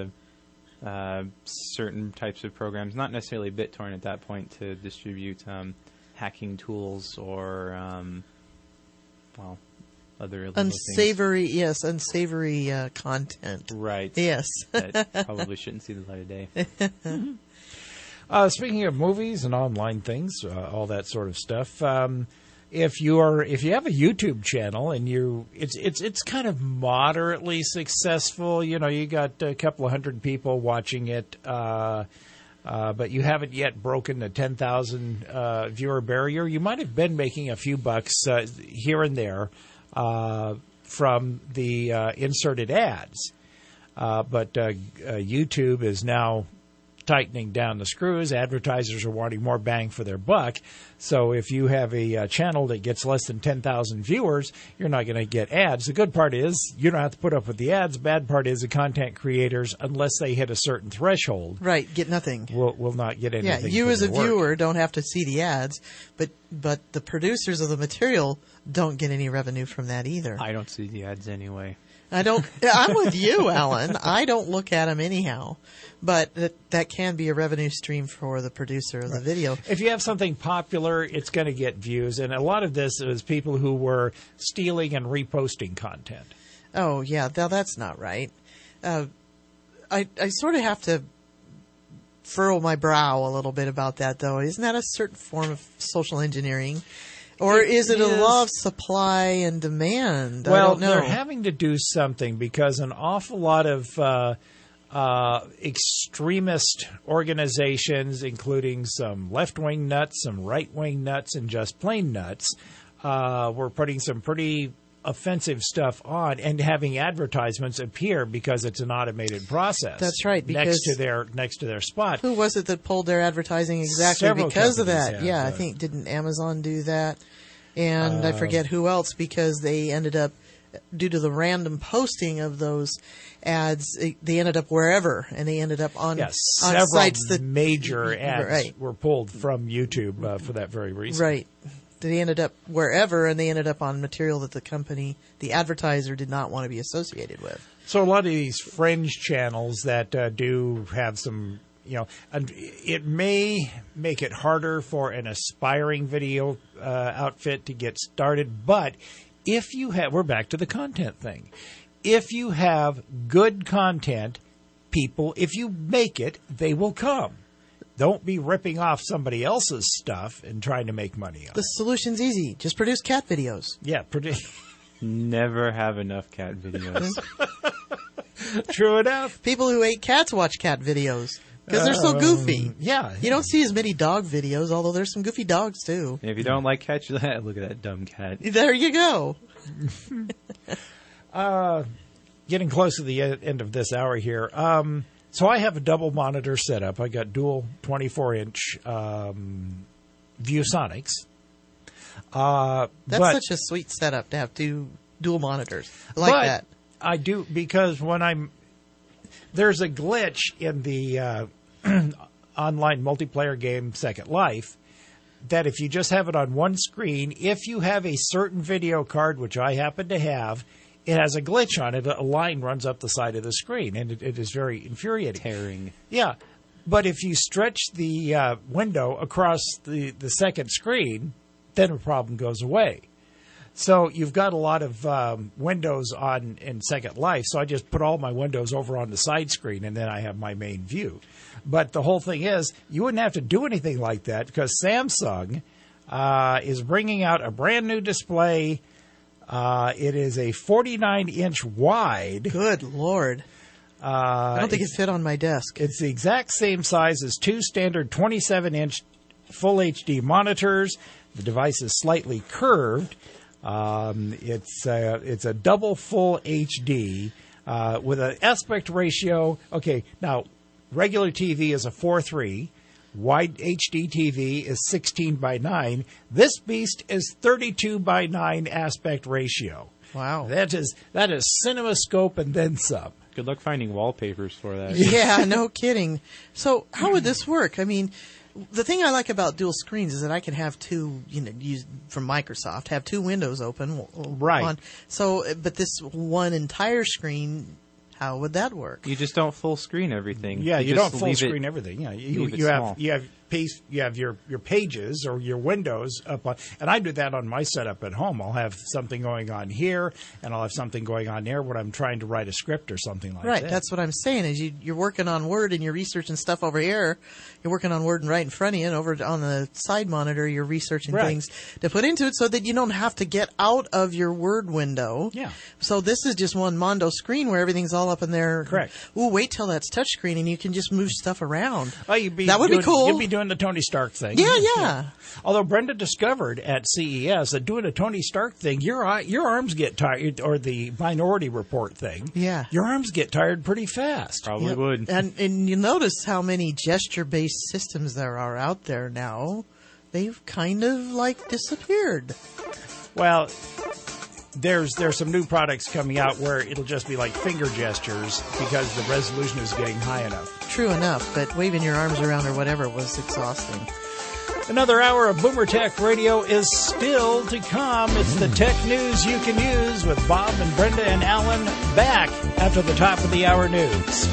certain types of programs, not necessarily BitTorrent at that point, to distribute hacking tools or, other unsavory things. Unsavory content. Right. Yes. That probably shouldn't see the light of day. Speaking of movies and online things, all that sort of stuff. If you have a YouTube channel and it's kind of moderately successful, you got a couple of hundred people watching it, but you haven't yet broken the 10,000 viewer barrier, you might have been making a few bucks here and there from the inserted ads. But YouTube is now tightening down the screws. Advertisers are wanting more bang for their buck. So if you have a channel that gets less than 10,000 viewers, you're not going to get ads. The good part is you don't have to put up with the ads. Bad part is the content creators, unless they hit a certain threshold, get nothing. Will not get anything. Yeah, you as a viewer don't have to see the ads, but the producers of the material don't get any revenue from that either. I don't see the ads anyway. I don't. I'm with you, Alan. I don't look at them anyhow, but that can be a revenue stream for the producer of the video. If you have something popular, it's going to get views, and a lot of this is people who were stealing and reposting content. Oh yeah, now that's not right. I sort of have to furrow my brow a little bit about that, though. Isn't that a certain form of social engineering? Or is it a law of supply and demand? Well, I don't know. They're having to do something because an awful lot of extremist organizations, including some left-wing nuts, some right-wing nuts, and just plain nuts, were putting some pretty offensive stuff on and having advertisements appear because it's an automated process. That's right. Next Because to their spot. who was it that pulled their advertising exactly Several because of companies that? have, I think, didn't Amazon do that? And I forget who else, because they ended up, due to the random posting of those ads, they ended up wherever, and they ended up on several sites that major ads Right. were pulled from YouTube for that very reason. Right. They ended up wherever, and they ended up on material that the company, the advertiser, did not want to be associated with. So a lot of these fringe channels that do have some, and it may make it harder for an aspiring video outfit to get started, but if you have, we're back to the content thing. If you have good content, people, if you make it, they will come. Don't be ripping off somebody else's stuff and trying to make money on The it. solution's easy. Just produce cat videos. Yeah, Never have enough cat videos. True enough. People who hate cats watch cat videos because they're so goofy. Yeah. You don't see as many dog videos, although there's some goofy dogs too. If you don't like cats, look at that dumb cat. There you go. Getting close to the end of this hour here. So I have a double monitor setup. I got dual 24-inch ViewSonics. That's such a sweet setup to have two dual monitors. I like that. I do, because when there's a glitch in the online multiplayer game Second Life that if you just have it on one screen, if you have a certain video card, which I happen to have, it has a glitch on it. A line runs up the side of the screen, and it is very infuriating. Tearing. Yeah. But if you stretch the window across the second screen, then the problem goes away. So you've got a lot of windows on in Second Life, so I just put all my windows over on the side screen, and then I have my main view. But the whole thing is, you wouldn't have to do anything like that, because Samsung is bringing out a brand new display. It is a 49-inch wide. Good Lord. I don't think it fit on my desk. It's the exact same size as two standard 27-inch full HD monitors. The device is slightly curved. It's a double full HD with an aspect ratio. Okay, now regular TV is a 4:3. Wide HD TV is 16:9. This beast is 32:9 aspect ratio. Wow. That is CinemaScope and then some. Good luck finding wallpapers for that. Yeah, no kidding. So how would this work? I mean, the thing I like about dual screens is that I can have two, use from Microsoft, have two windows open. Right. But this one entire screen, how would that work? You just don't full screen everything. Yeah, you just don't full leave screen it- everything. Yeah, leave it you small. have your pages or your windows up on, and I do that on my setup at home. I'll have something going on here, and I'll have something going on there when I'm trying to write a script or something like that. Right, that's what I'm saying. Is you're working on Word and you're researching stuff over here. You're working on Word right in front of you, and over on the side monitor, you're researching Right. things to put into it, so that you don't have to get out of your Word window. Yeah. So this is just one Mondo screen where everything's all up in there. Correct. Ooh, wait till that's touchscreen and you can just move stuff around. Oh, That would be cool. You'd be doing the Tony Stark thing. Yeah. Although Brenda discovered at CES that doing a Tony Stark thing, your arms get tired, or the Minority Report thing. Yeah. Your arms get tired pretty fast. Probably Yep. would. And you notice how many gesture-based systems there are out there now. They've kind of disappeared. Well, there's some new products coming out where it'll just be like finger gestures because the resolution is getting high enough. True enough, but waving your arms around or whatever was exhausting. Another hour of Boomer Tech Radio is still to come. It's the tech news you can use with Bob and Brenda and Alan, back after the top of the hour news.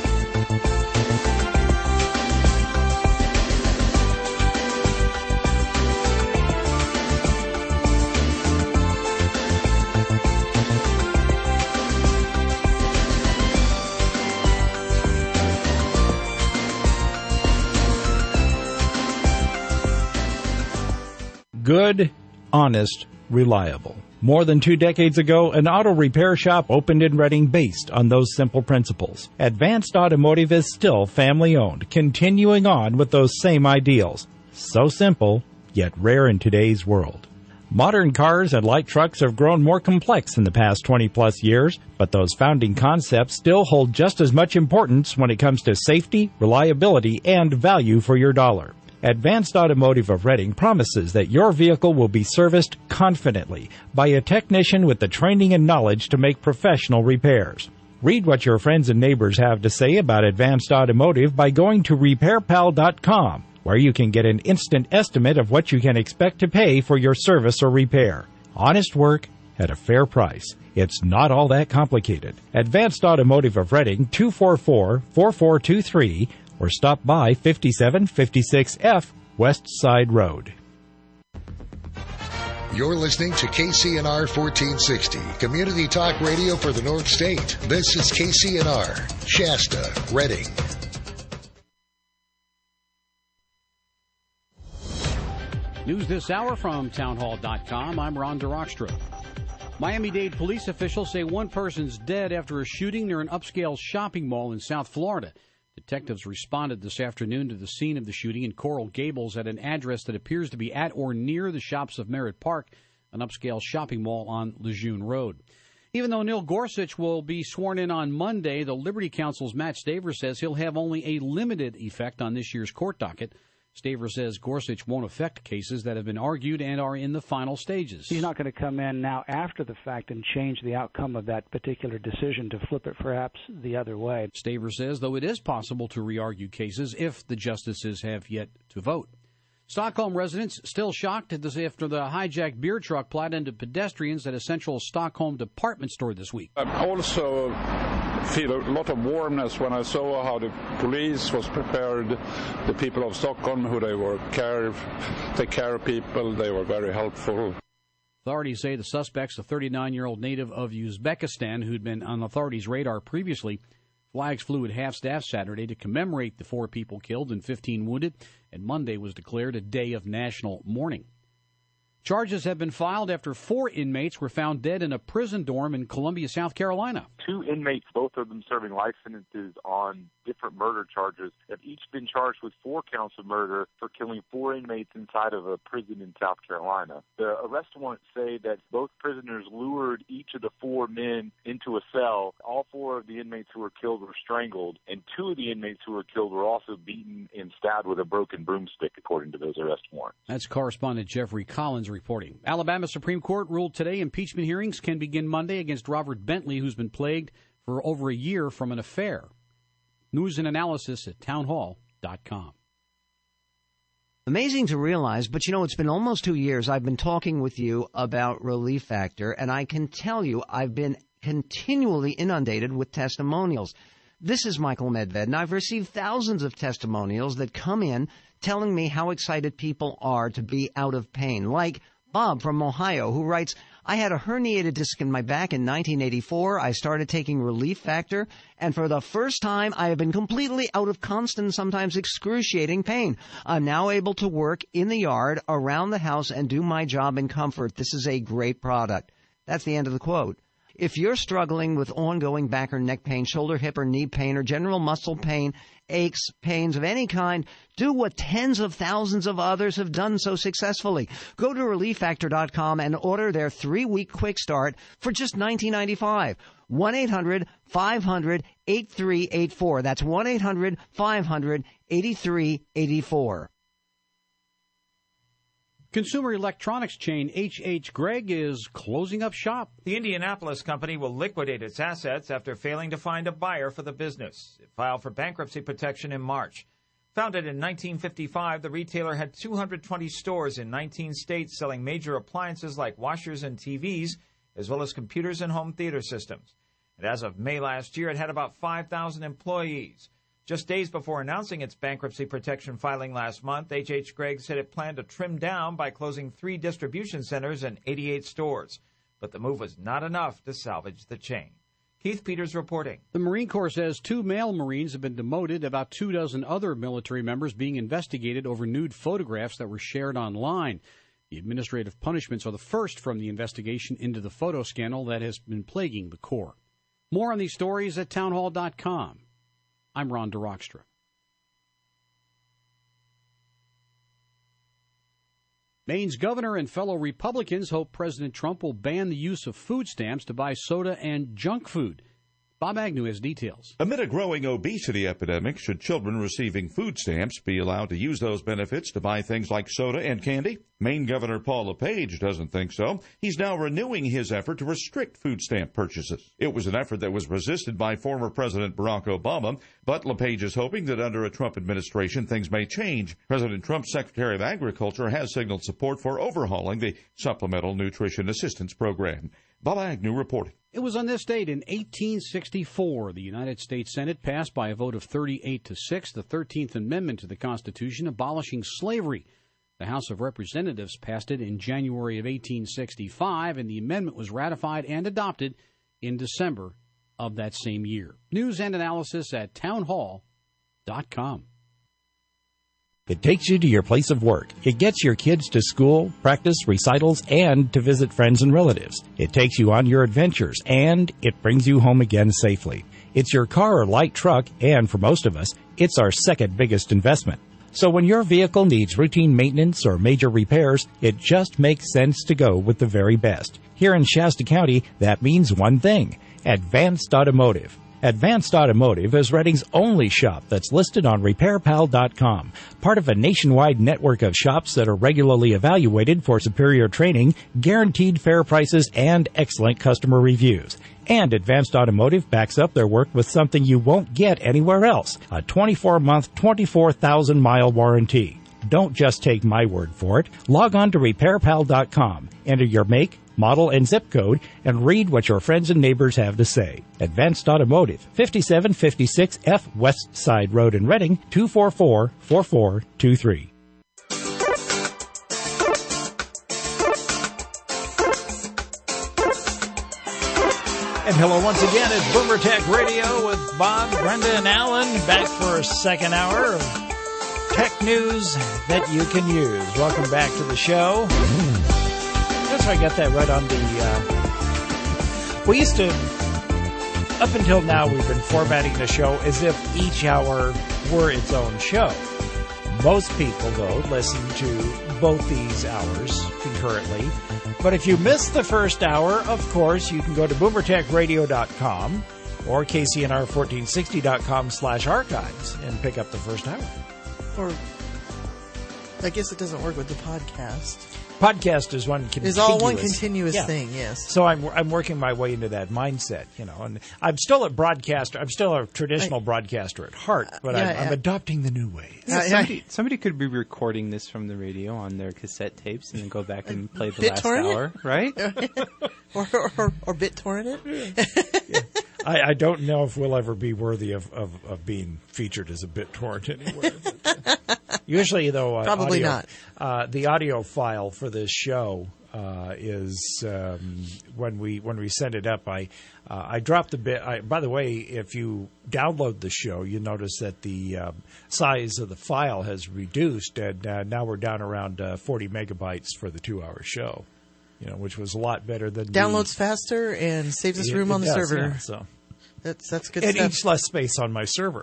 Good, honest, reliable. More than 2 decades ago, an auto repair shop opened in Reading based on those simple principles. Advanced Automotive is still family-owned, continuing on with those same ideals. So simple, yet rare in today's world. Modern cars and light trucks have grown more complex in the past 20-plus years, but those founding concepts still hold just as much importance when it comes to safety, reliability, and value for your dollar. Advanced Automotive of Reading promises that your vehicle will be serviced confidently by a technician with the training and knowledge to make professional repairs. Read what your friends and neighbors have to say about Advanced Automotive by going to RepairPal.com, where you can get an instant estimate of what you can expect to pay for your service or repair. Honest work at a fair price. It's not all that complicated. Advanced Automotive of Reading, 244-4423, or stop by 5756F West Side Road. You're listening to KCNR 1460, Community Talk Radio for the North State. This is KCNR, Shasta, Reading. News this hour from townhall.com. I'm Ron DeRockstra. Miami-Dade police officials say one person's dead after a shooting near an upscale shopping mall in South Florida. Detectives responded this afternoon to the scene of the shooting in Coral Gables at an address that appears to be at or near the shops of Merritt Park, an upscale shopping mall on Lejeune Road. Even though Neil Gorsuch will be sworn in on Monday, the Liberty Council's Matt Staver says he'll have only a limited effect on this year's court docket. Staver says Gorsuch won't affect cases that have been argued and are in the final stages. He's not going to come in now after the fact and change the outcome of that particular decision to flip it perhaps the other way. Staver says, though it is possible to re-argue cases if the justices have yet to vote. Stockholm residents still shocked after the hijacked beer truck plowed into pedestrians at a central Stockholm department store this week. I also feel a lot of warmness when I saw how the police was prepared, the people of Stockholm, who they were take care of people. They were very helpful. Authorities say the suspect's a 39-year-old native of Uzbekistan who'd been on authorities' radar previously. Flags flew at half-staff Saturday to commemorate the 4 people killed and 15 wounded, and Monday was declared a day of national mourning. Charges have been filed after 4 inmates were found dead in a prison dorm in Columbia, South Carolina. 2 inmates, both of them serving life sentences on different murder charges, have each been charged with 4 counts of murder for killing 4 inmates inside of a prison in South Carolina. The arrest warrants say that both prisoners lured each of the 4 men into a cell. All 4 of the inmates who were killed were strangled, and 2 of the inmates who were killed were also beaten and stabbed with a broken broomstick, according to those arrest warrants. That's correspondent Jeffrey Collins reporting. Alabama Supreme Court ruled today impeachment hearings can begin Monday against Robert Bentley, who's been plagued for over a year from an affair. News and analysis at townhall.com. Amazing to realize, but it's been almost 2 years I've been talking with you about Relief Factor, and I can tell you I've been continually inundated with testimonials. This is Michael Medved, and I've received thousands of testimonials that come in telling me how excited people are to be out of pain, like Bob from Ohio, who writes, I had a herniated disc in my back in 1984. I started taking Relief Factor, and for the first time, I have been completely out of constant, sometimes excruciating pain. I'm now able to work in the yard, around the house, and do my job in comfort. This is a great product. That's the end of the quote. If you're struggling with ongoing back or neck pain, shoulder, hip, or knee pain, or general muscle pain, aches, pains of any kind, do what tens of thousands of others have done so successfully. Go to ReliefFactor.com and order their 3-week quick start for just $19.95. 1-800-500-8384. That's 1-800-500-8384. Consumer electronics chain H.H. Gregg is closing up shop. The Indianapolis company will liquidate its assets after failing to find a buyer for the business. It filed for bankruptcy protection in March. Founded in 1955, the retailer had 220 stores in 19 states selling major appliances like washers and TVs, as well as computers and home theater systems. And as of May last year, it had about 5,000 employees. Just days before announcing its bankruptcy protection filing last month, H.H. Gregg said it planned to trim down by closing 3 distribution centers and 88 stores. But the move was not enough to salvage the chain. Keith Peters reporting. The Marine Corps says 2 male Marines have been demoted, about 24 other military members being investigated over nude photographs that were shared online. The administrative punishments are the first from the investigation into the photo scandal that has been plaguing the Corps. More on these stories at townhall.com. I'm Ron DeRockstra. Maine's governor and fellow Republicans hope President Trump will ban the use of food stamps to buy soda and junk food. Bob Agnew has details. Amid a growing obesity epidemic, should children receiving food stamps be allowed to use those benefits to buy things like soda and candy? Maine Governor Paul LePage doesn't think so. He's now renewing his effort to restrict food stamp purchases. It was an effort that was resisted by former President Barack Obama, but LePage is hoping that under a Trump administration things may change. President Trump's Secretary of Agriculture has signaled support for overhauling the Supplemental Nutrition Assistance Program. Bob Agnew reporting. It was on this date in 1864 the United States Senate passed by a vote of 38-6 the 13th Amendment to the Constitution abolishing slavery. The House of Representatives passed it in January of 1865, and the amendment was ratified and adopted in December of that same year. News and analysis at townhall.com. It takes you to your place of work. It gets your kids to school, practice, recitals, and to visit friends and relatives. It takes you on your adventures, and it brings you home again safely. It's your car or light truck, and for most of us, it's our second biggest investment. So when your vehicle needs routine maintenance or major repairs, it just makes sense to go with the very best. Here in Shasta County, that means one thing: Advanced Automotive. Advanced Automotive is Reading's only shop that's listed on RepairPal.com, part of a nationwide network of shops that are regularly evaluated for superior training, guaranteed fair prices, and excellent customer reviews. And Advanced Automotive backs up their work with something you won't get anywhere else: a 24-month, 24,000-mile warranty. Don't just take my word for it. Log on to RepairPal.com, enter your make, model, and zip code, and read what your friends and neighbors have to say. Advanced Automotive, 5756 F West Side Road in Reading, 244-4423. And hello once again, it's Boomer Tech Radio with Bob, Brenda, and Alan, back for a second hour of tech news that you can use. Welcome back to the show. That's why I got that right on the... we used to... Up until now, we've been formatting the show as if each hour were its own show. Most people, though, listen to both these hours concurrently. But if you missed the first hour, of course, you can go to boomertechradio.com or kcnr1460.com/archives and pick up the first hour. Or, I guess it doesn't work with the podcast. Podcast is one continuous. It's all one continuous thing, yes. So I'm working my way into that mindset, you know. And I'm still a broadcaster. I'm still a traditional broadcaster at heart, but I'm adopting the new ways. Somebody could be recording this from the radio on their cassette tapes and then go back and play the last hour, right? or BitTorrent it. Yeah. I don't know if we'll ever be worthy of being featured as a BitTorrent anywhere. Usually, though, probably audio, not. The audio file for this show is when we send it up. I dropped a bit. By the way, if you download the show, you notice that the size of the file has reduced, and now we're down around 40 megabytes for the 2-hour show. You know, which was a lot better than downloads faster and saves us room on the server. Yeah, so that's good and stuff. And eats less space on my server.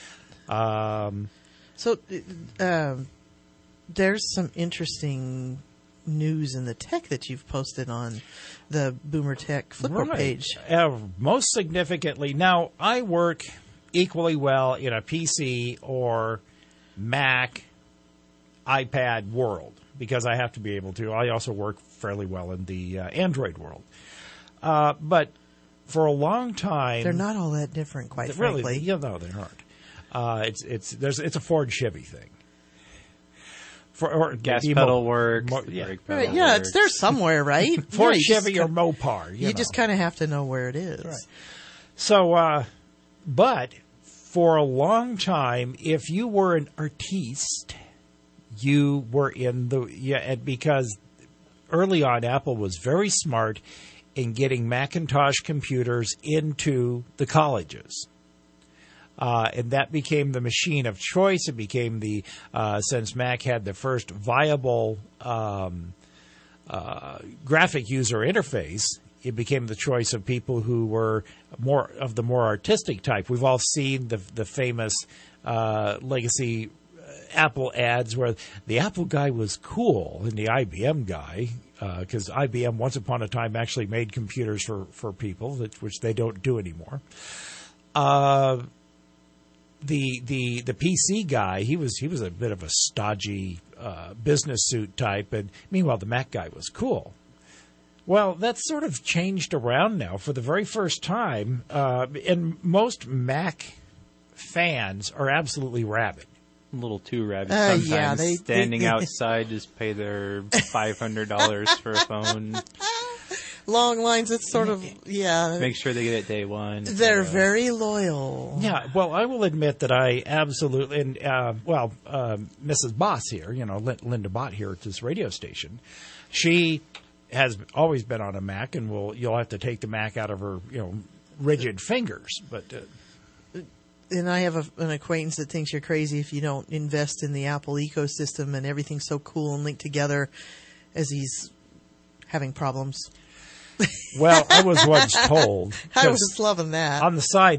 So there's some interesting news in the tech that you've posted on the Boomer Tech Flipper page. Most significantly, now I work equally well in a PC or Mac, iPad world, because I have to be able to. I also work fairly well in the Android world. But for a long time... They're not all that different, quite frankly. Really, no, they aren't. It's a Ford Chevy thing. Gas pedal works. Brake pedal works. It's there somewhere, right? Ford Chevy or Mopar. You just kind of have to know where it is. Right. So, but for a long time, if you were an artiste... You were in because early on Apple was very smart in getting Macintosh computers into the colleges. And that became the machine of choice. It became since Mac had the first viable graphic user interface, it became the choice of people who were more of the more artistic type. We've all seen the famous Legacy Apple ads where the Apple guy was cool and the IBM guy, because IBM once upon a time actually made computers for people, which they don't do anymore. The PC guy, he was a bit of a stodgy business suit type, and meanwhile the Mac guy was cool. Well, that's sort of changed around now for the very first time, and most Mac fans are absolutely rabid. A little too rabid sometimes. Yeah, standing outside, just pay their $500 for a phone. Long lines, it's sort of, yeah. Make sure they get it day one. They're very loyal. Yeah, well, I will admit that I absolutely, and Mrs. Boss here, Linda Bott here at this radio station, she has always been on a Mac, and you'll have to take the Mac out of her, rigid fingers, but... And I have an acquaintance that thinks you're crazy if you don't invest in the Apple ecosystem and everything's so cool and linked together, as he's having problems. Well, I was once told. I was loving that. On the side,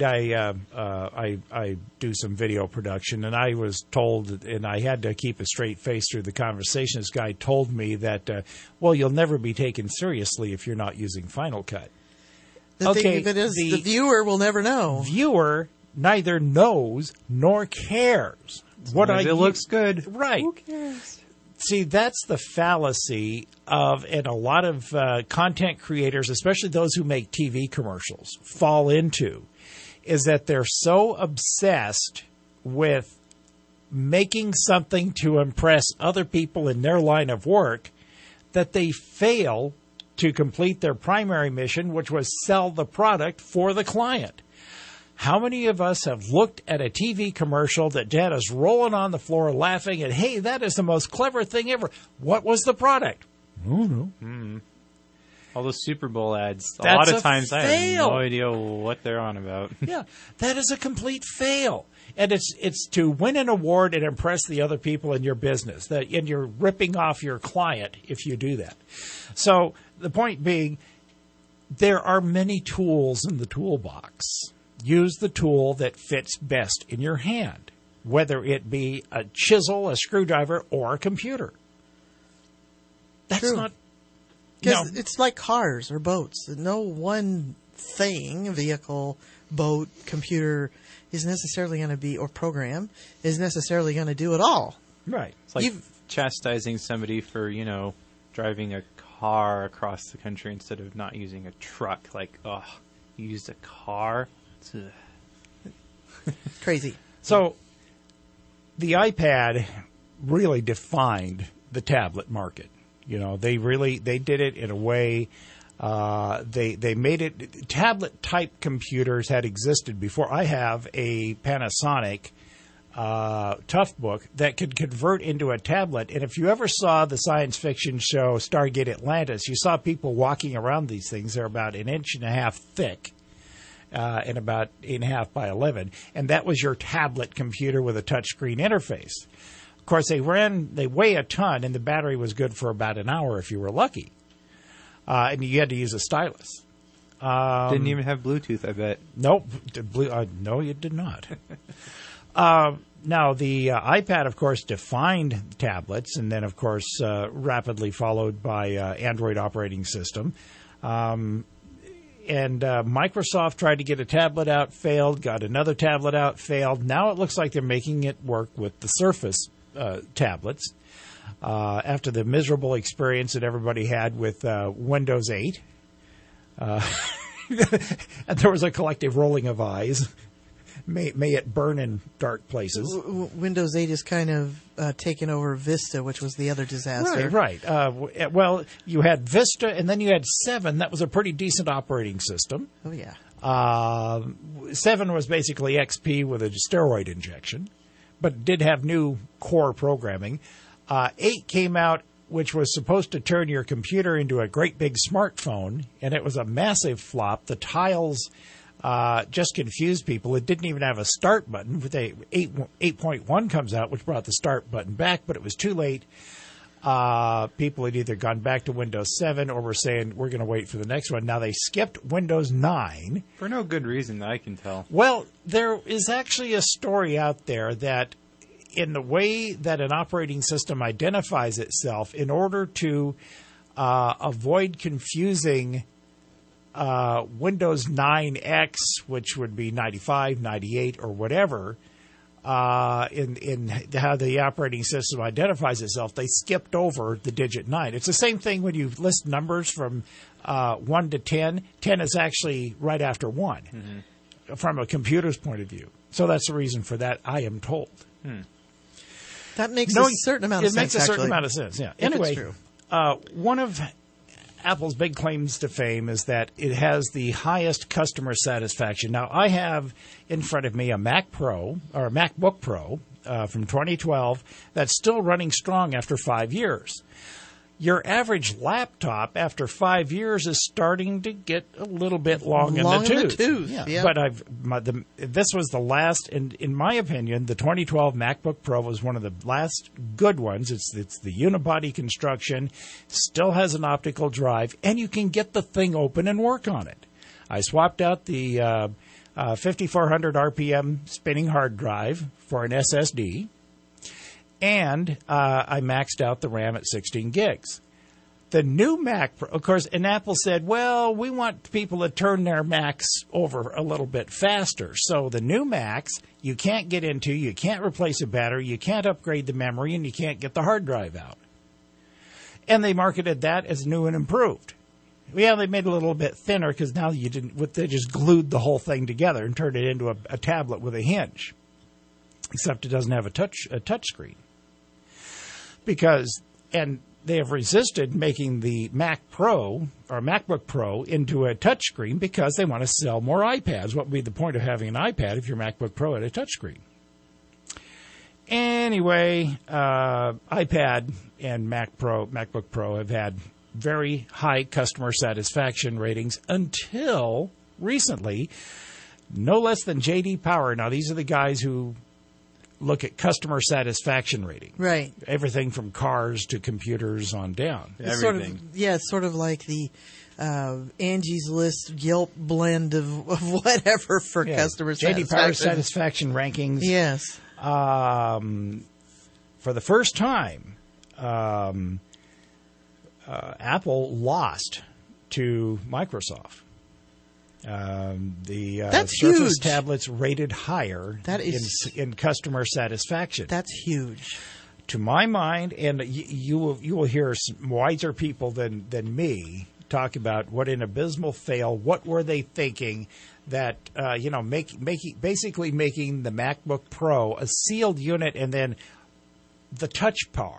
I do some video production, and I was told, and I had to keep a straight face through the conversation. This guy told me that, you'll never be taken seriously if you're not using Final Cut. The thing of it is, the viewer will never know. Viewer neither knows nor cares. It looks good. Right. Who cares? See, that's the fallacy and a lot of content creators, especially those who make TV commercials, fall into, is that they're so obsessed with making something to impress other people in their line of work that they fail to complete their primary mission, which was sell the product for the client. How many of us have looked at a TV commercial that Dad is rolling on the floor laughing and, hey, that is the most clever thing ever. What was the product? Oh, no. All those Super Bowl ads. A lot of times I have no idea what they're on about. Yeah, that is a complete fail. And it's to win an award and impress the other people in your business. And you're ripping off your client if you do that. So the point being, there are many tools in the toolbox. Use the tool that fits best in your hand, whether it be a chisel, a screwdriver, or a computer. That's True. not... Because it's like cars or boats. No one thing, vehicle, boat, computer, is necessarily going to be, or program, is necessarily going to do it all. Right. It's like chastising somebody for, driving a car across the country instead of not using a truck. Like, you used a car? Crazy. So the iPad really defined the tablet market. They did it in a way. They made it. Tablet type computers had existed before. I have a Panasonic Toughbook that could convert into a tablet. And if you ever saw the science fiction show Stargate Atlantis, you saw people walking around these things. They're about 1.5 inches thick. And about 8.5 by 11, and that was your tablet computer with a touchscreen interface. Of course, they weigh a ton, and the battery was good for about an hour if you were lucky. And you had to use a stylus. Didn't even have Bluetooth, I bet. Nope. No, it did not. Now, the iPad, of course, defined tablets, and then, of course, rapidly followed by Android operating system. And Microsoft tried to get a tablet out, failed, got another tablet out, failed. Now it looks like they're making it work with the Surface tablets after the miserable experience that everybody had with Windows 8. And there was a collective rolling of eyes. May it burn in dark places. Windows 8 is kind of taken over Vista, which was the other disaster. Right. Well, you had Vista, and then you had 7. That was a pretty decent operating system. Oh, yeah. 7 was basically XP with a steroid injection, but did have new core programming. 8 came out, which was supposed to turn your computer into a great big smartphone, and it was a massive flop. The tiles... just confused people. It didn't even have a start button. 8.1 comes out, which brought the start button back, but it was too late. People had either gone back to Windows 7 or were saying, we're going to wait for the next one. Now, they skipped Windows 9. For no good reason that I can tell. Well, there is actually a story out there that in the way that an operating system identifies itself, in order to avoid confusing Windows 9X, which would be 95, 98, or whatever, in how the operating system identifies itself, they skipped over the digit 9. It's the same thing when you list numbers from 1 to 10. 10 is actually right after 1 from a computer's point of view. So that's the reason for that, I am told. That makes a certain amount of sense. It makes a certain actually, amount of sense, yeah. if Anyway, it's true. one of Apple's big claims to fame is that it has the highest customer satisfaction. Now, I have in front of me a Mac Pro, or a MacBook Pro from 2012 that's still running strong after 5 years. Your average laptop after 5 years is starting to get a little bit long in the tooth. Yeah. But this was the last, in my opinion, the 2012 MacBook Pro was one of the last good ones. It's the unibody construction, still has an optical drive, and you can get the thing open and work on it. I swapped out the 5400 RPM spinning hard drive for an SSD. And I maxed out the RAM at 16 gigs. The new Mac, of course, and Apple said, well, we want people to turn their Macs over a little bit faster. So the new Macs, you can't get into, you can't replace a battery, you can't upgrade the memory, and you can't get the hard drive out. And they marketed that as new and improved. Yeah, they made it a little bit thinner because now they just glued the whole thing together and turned it into a tablet with a hinge. Except it doesn't have a touch screen. And they have resisted making the Mac Pro or MacBook Pro into a touchscreen because they want to sell more iPads. What would be the point of having an iPad if your MacBook Pro had a touchscreen? Anyway, iPad and MacBook Pro have had very high customer satisfaction ratings until recently. No less than J.D. Power. Now, these are the guys who look at customer satisfaction rating. Right. Everything from cars to computers on down. Everything. It's sort of like the Angie's List Yelp blend of whatever for customer J.D. satisfaction. Power satisfaction rankings. Yes. For the first time, Apple lost to Microsoft. That's Surface huge. tablets rated higher in customer satisfaction. That's huge. To my mind, and you will hear some wiser people than me talk about what an abysmal fail. What were they thinking that basically making the MacBook Pro a sealed unit and then the touch bar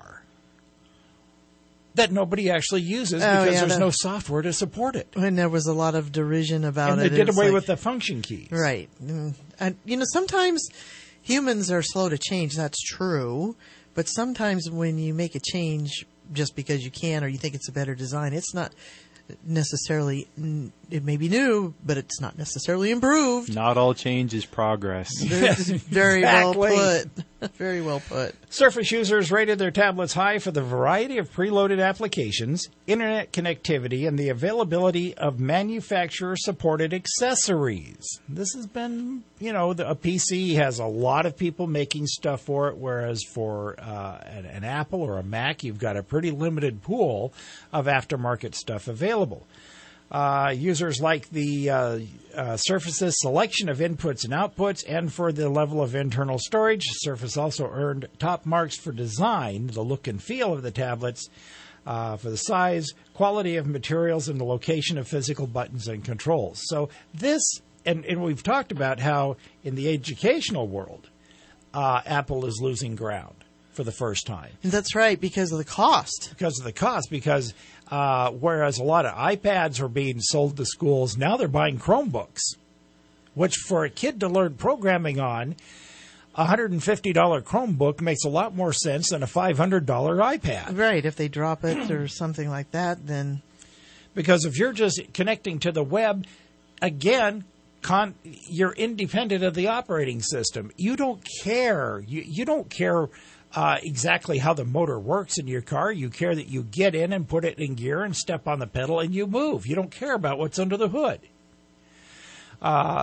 that nobody actually uses because there's no software to support it. And there was a lot of derision about and it. They did away with the function keys. Right. And, sometimes humans are slow to change. That's true. But sometimes when you make a change just because you can or you think it's a better design, it's not necessarily, it may be new, but it's not necessarily improved. Not all change is progress. Very well put. Very well put. Surface users rated their tablets high for the variety of preloaded applications, internet connectivity, and the availability of manufacturer-supported accessories. This has been, a PC has a lot of people making stuff for it, whereas for an Apple or a Mac, you've got a pretty limited pool of aftermarket stuff available. Users like the Surface's selection of inputs and outputs and for the level of internal storage. Surface also earned top marks for design, the look and feel of the tablets, for the size, quality of materials, and the location of physical buttons and controls. So this, and we've talked about how in the educational world, Apple is losing ground for the first time. And that's right, because of the cost. Because whereas a lot of iPads are being sold to schools, now they're buying Chromebooks, which for a kid to learn programming on, a $150 Chromebook makes a lot more sense than a $500 iPad. Right, if they drop it or something like that, then... Because if you're just connecting to the web, again, you're independent of the operating system. You don't care. You don't care exactly how the motor works in your car. You care that you get in and put it in gear and step on the pedal and you move. You don't care about what's under the hood.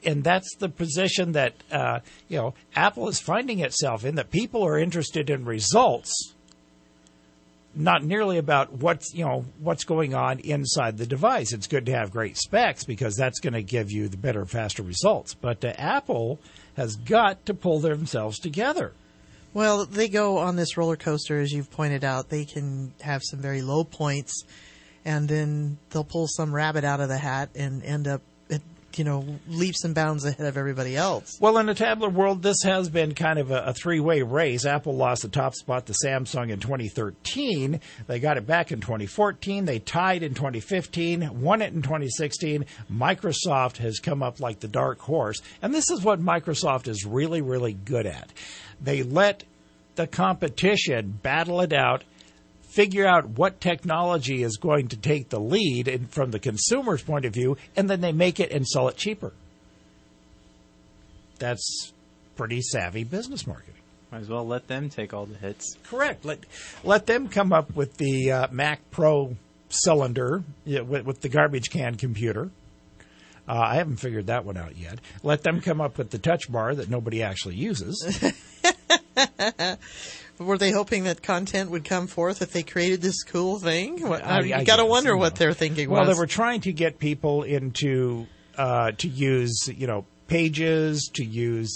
that's the position that Apple is finding itself in, that people are interested in results, not nearly about what's going on inside the device. It's good to have great specs because that's going to give you the better, faster results. But Apple has got to pull themselves together. Well, they go on this roller coaster, as you've pointed out. They can have some very low points, and then they'll pull some rabbit out of the hat and end up leaps and bounds ahead of everybody else. Well, in the tablet world, this has been kind of a three-way race. Apple lost the top spot to Samsung in 2013. They got it back in 2014. They tied in 2015, won it in 2016. Microsoft has come up like the dark horse. And this is what Microsoft is really, really good at. They let the competition battle it out, figure out what technology is going to take the lead from the consumer's point of view, and then they make it and sell it cheaper. That's pretty savvy business marketing. Might as well let them take all the hits. Correct. Let them come up with the Mac Pro cylinder with the garbage can computer. I haven't figured that one out yet. Let them come up with the touch bar that nobody actually uses. Were they hoping that content would come forth if they created this cool thing? You got to wonder what their thinking was. Well, they were trying to get people into to use, Pages, to use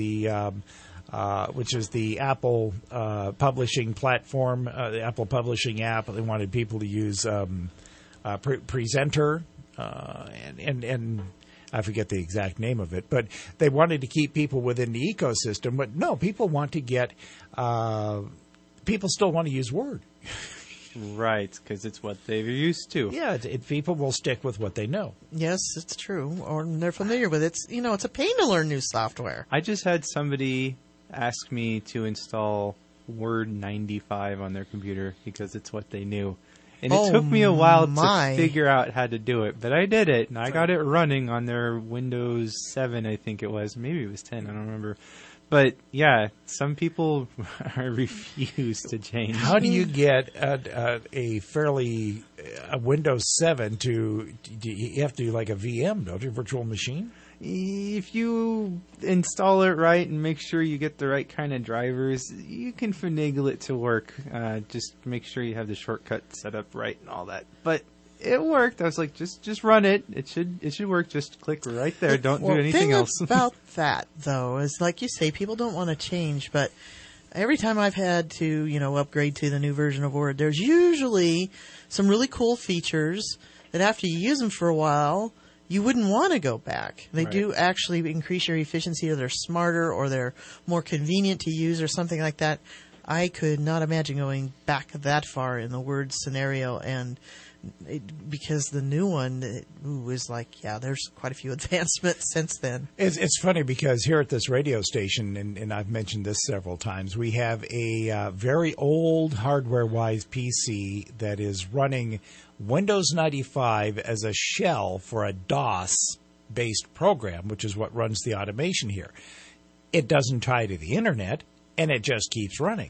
which is the Apple publishing platform, the Apple publishing app. They wanted people to use Presenter, and I forget the exact name of it, but they wanted to keep people within the ecosystem. But no, people want to get, people still want to use Word. Right, because it's what they're used to. Yeah, people will stick with what they know. Yes, it's true, or they're familiar with it. It's a pain to learn new software. I just had somebody ask me to install Word 95 on their computer because it's what they knew. And it took me a while to figure out how to do it, but I did it, and I got it running on their Windows 7, I think it was. Maybe it was 10, I don't remember. But, yeah, some people refuse to change. How do you get a Windows 7 to, you have to do like a VM, don't you, virtual machine? If you install it right and make sure you get the right kind of drivers, you can finagle it to work. Just make sure you have the shortcut set up right and all that. But it worked. I was like, just run it. It should work. Just click right there. Don't do anything else. The thing about that, though, is like you say, people don't want to change. But every time I've had to, upgrade to the new version of Word, there's usually some really cool features that after you use them for a while, you wouldn't want to go back. They do actually increase your efficiency, or they're smarter, or they're more convenient to use, or something like that. I could not imagine going back that far in the Word scenario, and because the new one was like, there's quite a few advancements since then. It's funny because here at this radio station, and I've mentioned this several times, we have a very old hardware-wise PC that is running Windows 95 as a shell for a DOS-based program, which is what runs the automation here. It doesn't tie to the internet, and it just keeps running.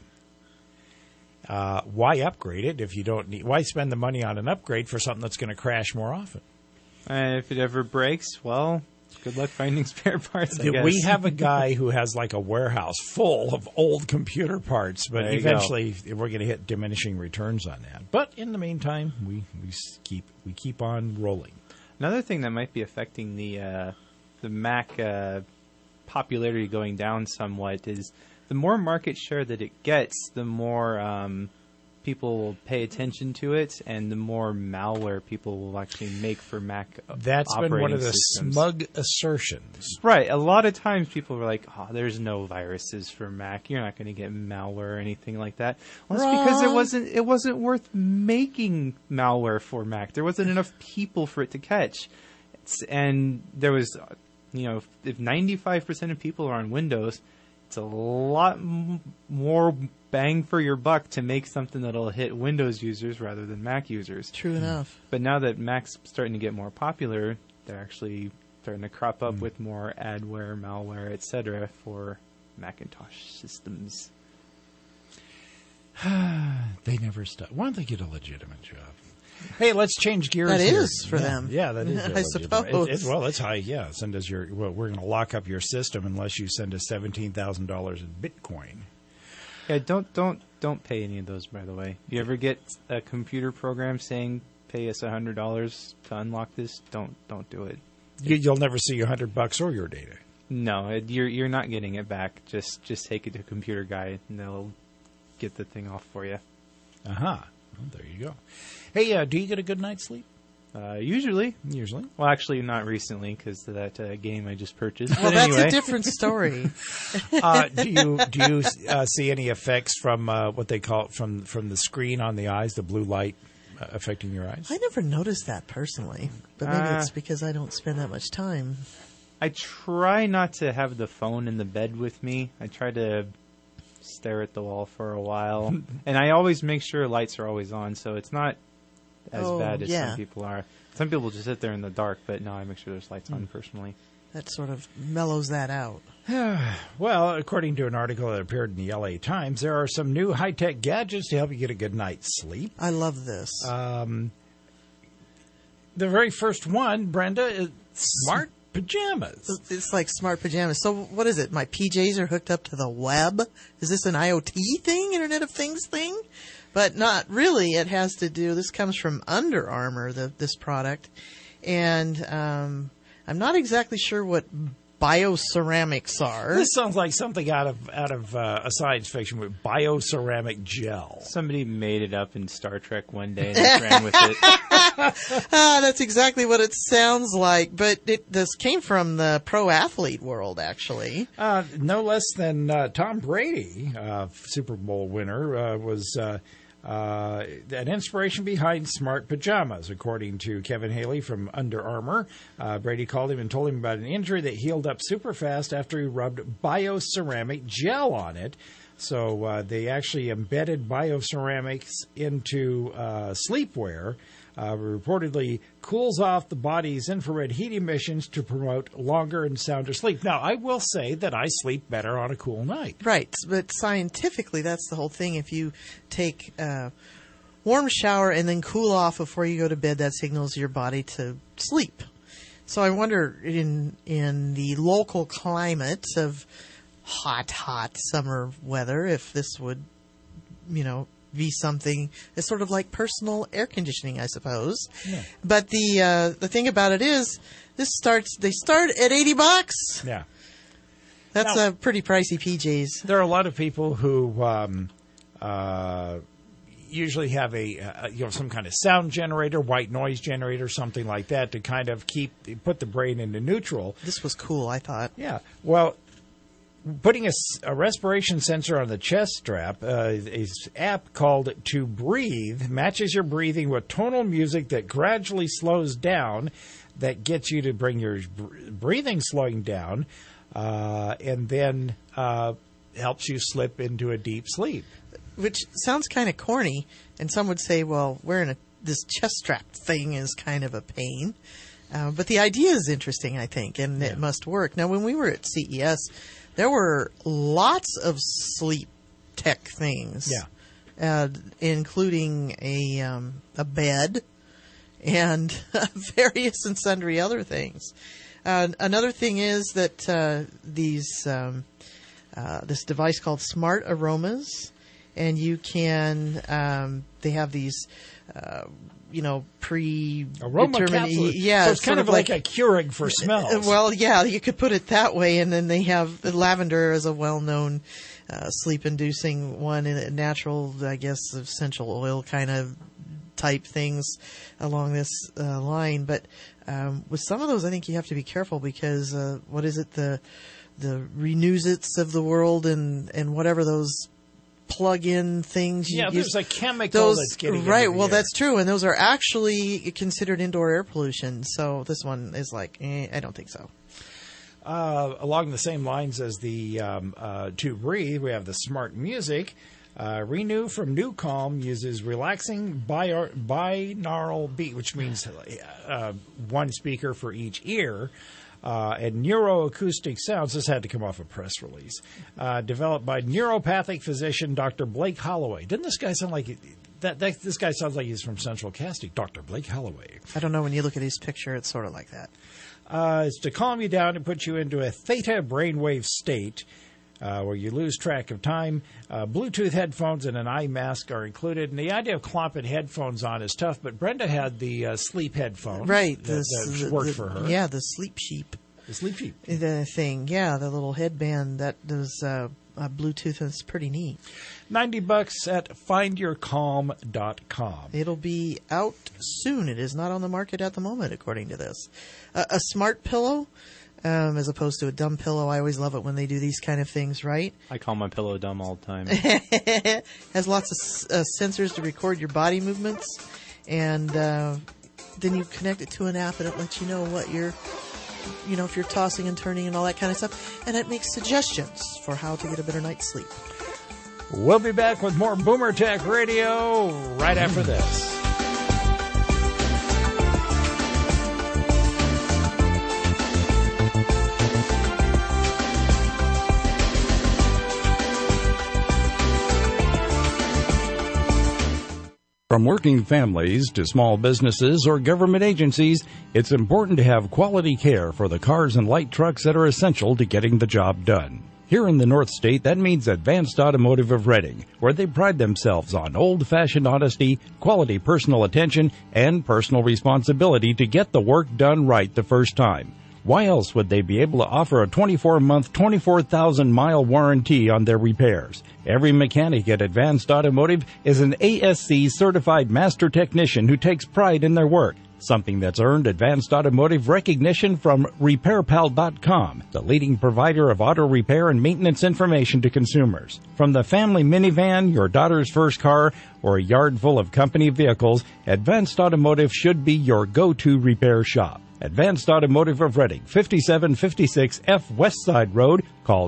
Why upgrade it if you don't need? Why spend the money on an upgrade for something that's going to crash more often? If it ever breaks, well, good luck finding spare parts, I guess. We have a guy who has like a warehouse full of old computer parts, but eventually we're going to hit diminishing returns on that. But in the meantime, we keep on rolling. Another thing that might be affecting the Mac popularity going down somewhat is the more market share that it gets, the more people will pay attention to it, and the more malware people will actually make for Mac That's operating been one of the systems. smug assertions. Right. A lot of times people were like, there's no viruses for Mac. You're not going to get malware or anything like that. Well, that's because it wasn't worth making malware for Mac. There wasn't enough people for it to catch. And there was, if 95% of people are on Windows, it's a lot more bang for your buck to make something that'll hit Windows users rather than Mac users. True enough. But now that Mac's starting to get more popular, they're actually starting to crop up with more adware, malware, etc. for Macintosh systems. They never stop. Why don't they get a legitimate job? Hey, let's change gears. That here. is for them. Yeah, that is. I suppose. Well, it's high. Yeah, send us your. Well, we're going to lock up your system unless you send us $17,000 in Bitcoin. Yeah, don't pay any of those. By the way, if you ever get a computer program saying pay us $100 to unlock this, don't do it. You'll never see $100 or your data. No, you're not getting it back. Just take it to a computer guy, and they'll get the thing off for you. Well, there you go. Hey, do you get a good night's sleep? Usually. Well, actually, not recently because of that game I just purchased. Well, but that's anyway. a different story. Do you see any effects from what they call from the screen on the eyes, the blue light affecting your eyes? I never noticed that personally, but maybe it's because I don't spend that much time. I try not to have the phone in the bed with me. I try to stare at the wall for a while. And I always make sure lights are always on, so it's not as bad as some people are. Some people just sit there in the dark, but no, I make sure there's lights on personally. That sort of mellows that out. Well, according to an article that appeared in the LA Times, there are some new high-tech gadgets to help you get a good night's sleep. I love this. The very first one, Brenda, is smart pajamas. It's like smart pajamas. So what is it? My PJs are hooked up to the web? Is this an IoT thing, Internet of Things thing? But not really. It has to do, this comes from Under Armour, this product. And I'm not exactly sure what bioceramics are. This sounds like something out of a science fiction with bioceramic gel. Somebody made it up in Star Trek one day and just ran with it. That's exactly what it sounds like. But this came from the pro athlete world, actually. No less than Tom Brady, Super Bowl winner, was an inspiration behind smart pajamas, according to Kevin Haley from Under Armour. Brady called him and told him about an injury that healed up super fast after he rubbed bioceramic gel on it. So they actually embedded bioceramics into sleepwear. Reportedly cools off the body's infrared heat emissions to promote longer and sounder sleep. Now, I will say that I sleep better on a cool night. Right, but scientifically, that's the whole thing. If you take a warm shower and then cool off before you go to bed, that signals your body to sleep. So I wonder, in the local climate of hot summer weather, if this would, be something that's sort of like personal air conditioning, I suppose. Yeah. But the thing about it is, they start at $80. Yeah, that's a pretty pricey PJs. There are a lot of people who usually have some kind of sound generator, white noise generator, something like that to kind of put the brain into neutral. This was cool, I thought. Yeah, well, putting a respiration sensor on the chest strap, an app called To Breathe matches your breathing with tonal music that gradually slows down, that gets you to bring your breathing slowing down, and then helps you slip into a deep sleep. Which sounds kind of corny, and some would say, well, wearing this chest strap thing is kind of a pain. But the idea is interesting, I think, and it must work. Now, when we were at CES, there were lots of sleep tech things, including a bed and various and sundry other things. Another thing is that this device called Smart Aromas, and you can they have these aroma capsules. Yeah, so it's kind of like a Keurig for smells. Well, yeah, you could put it that way. And then they have lavender as a well-known sleep-inducing one, and natural, I guess, essential oil kind of type things along this line. But with some of those, I think you have to be careful because what is it, the Renewsits of the world and whatever those plug-in things. There's a chemical that's getting right. Well, that's true, and those are actually considered indoor air pollution. So this one is like, I don't think so. Along the same lines as the To Breathe, we have the Smart Music. Renew from New Calm uses relaxing binaural beat, which means one speaker for each ear. and neuroacoustic sounds. This had to come off a press release. Developed by neuropathic physician Dr. Blake Holloway. Didn't this guy sound like this guy sounds like he's from Central Casting, Dr. Blake Holloway. I don't know. When you look at his picture, it's sort of like that. It's to calm you down and put you into a theta brainwave state where you lose track of time. Bluetooth headphones and an eye mask are included. And the idea of clomping headphones on is tough, but Brenda had the sleep headphones. Right. That worked for her. Yeah, the Sleep Sheep. The Sleep Sheep. The thing. Yeah, the little headband that does Bluetooth, and it's pretty neat. $90 at findyourcalm.com. It'll be out soon. It is not on the market at the moment, according to this. A smart pillow, as opposed to a dumb pillow. I always love it when they do these kind of things, right? I call my pillow dumb all the time. Has lots of sensors to record your body movements, and then you connect it to an app, and it lets you know what you're, if you're tossing and turning and all that kind of stuff. And it makes suggestions for how to get a better night's sleep. We'll be back with more Boomer Tech Radio right after this. From working families to small businesses or government agencies, it's important to have quality care for the cars and light trucks that are essential to getting the job done. Here in the North State, that means Advanced Automotive of Reading, where they pride themselves on old-fashioned honesty, quality personal attention, and personal responsibility to get the work done right the first time. Why else would they be able to offer a 24-month, 24,000-mile warranty on their repairs? Every mechanic at Advanced Automotive is an ASC-certified master technician who takes pride in their work, something that's earned Advanced Automotive recognition from RepairPal.com, the leading provider of auto repair and maintenance information to consumers. From the family minivan, your daughter's first car, or a yard full of company vehicles, Advanced Automotive should be your go-to repair shop. Advanced Automotive of Reading, 5756 F West Side Road. Call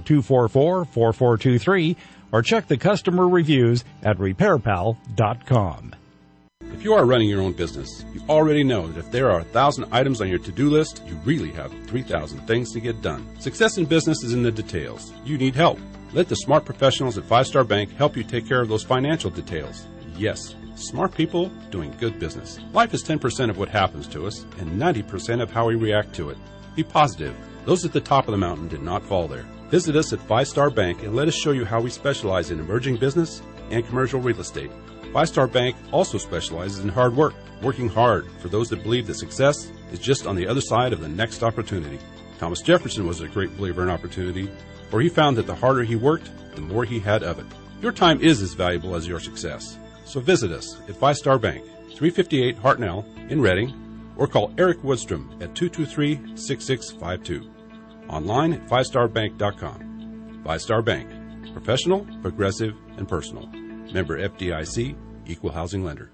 244-4423 or check the customer reviews at RepairPal.com. If you are running your own business, you already know that if there are 1,000 items on your to-do list, you really have 3,000 things to get done. Success in business is in the details. You need help. Let the smart professionals at 5 Star Bank help you take care of those financial details. Yes, smart people doing good business. Life is 10% of what happens to us and 90% of how we react to it. Be positive. Those at the top of the mountain did not fall there. Visit us at 5 Star Bank and let us show you how we specialize in emerging business and commercial real estate. 5 Star Bank also specializes in hard work, working hard for those that believe that success is just on the other side of the next opportunity. Thomas Jefferson was a great believer in opportunity, for he found that the harder he worked, the more he had of it. Your time is as valuable as your success. So visit us at 5 Star Bank, 358 Hartnell in Reading, or call Eric Woodstrom at 223-6652. Online at 5starbank.com. 5 Star Bank. Professional, progressive, and personal. Member FDIC, Equal Housing Lender.